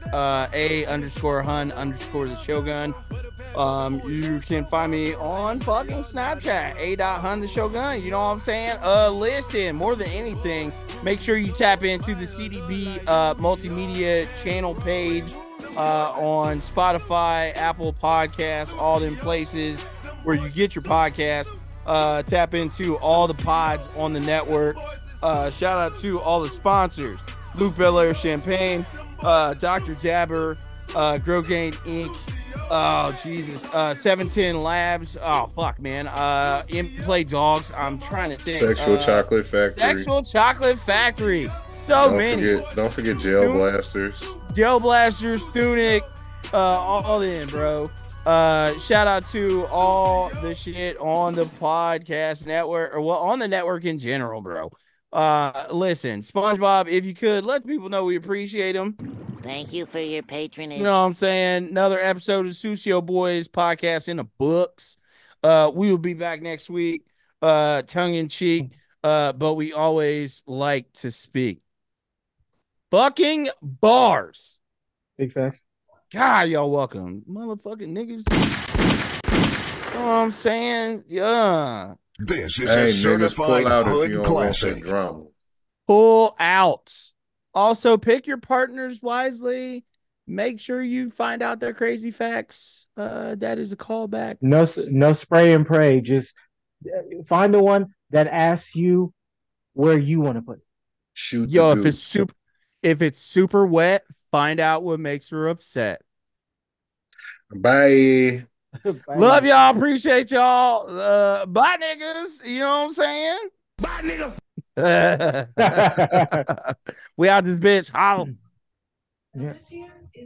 a_hun_the Shogun. You can find me on fucking Snapchat, a.hun the Shogun. You know what I'm saying? Listen, more than anything, make sure you tap into the CDB multimedia channel page on Spotify, Apple Podcasts, all them places where you get your podcast. Tap into all the pods on the network. Shout out to all the sponsors: Luke Belair Champagne, Dr. Dabber, Growgain Inc. Oh Jesus, 710 Labs. Oh fuck, man. In-play dogs. I'm trying to think. Sexual Chocolate Factory. Sexual Chocolate Factory. Don't forget Gel Blasters. Gel Blasters, Thunic, all in, bro. Shout out to all the shit on the podcast network, or well, on the network in general, bro. Listen, SpongeBob, if you could let people know we appreciate them. Thank you for your patronage. You know what I'm saying? Another episode of Susio Boys podcast in the books. We will be back next week, tongue in cheek, but we always like to speak fucking bars. Big facts. God, y'all welcome, motherfucking niggas. You know what I'm saying? Yeah. This is a certified hood classic. Pull out. Also, pick your partners wisely. Make sure you find out their crazy facts. That is a callback. No spray and pray. Just find the one that asks you where you want to put it. Shoot. Yo, if it's super wet, find out what makes her upset. Bye. Love y'all. Appreciate y'all. Bye, niggas. You know what I'm saying? Bye, nigga. We out this bitch. Holla. Yeah.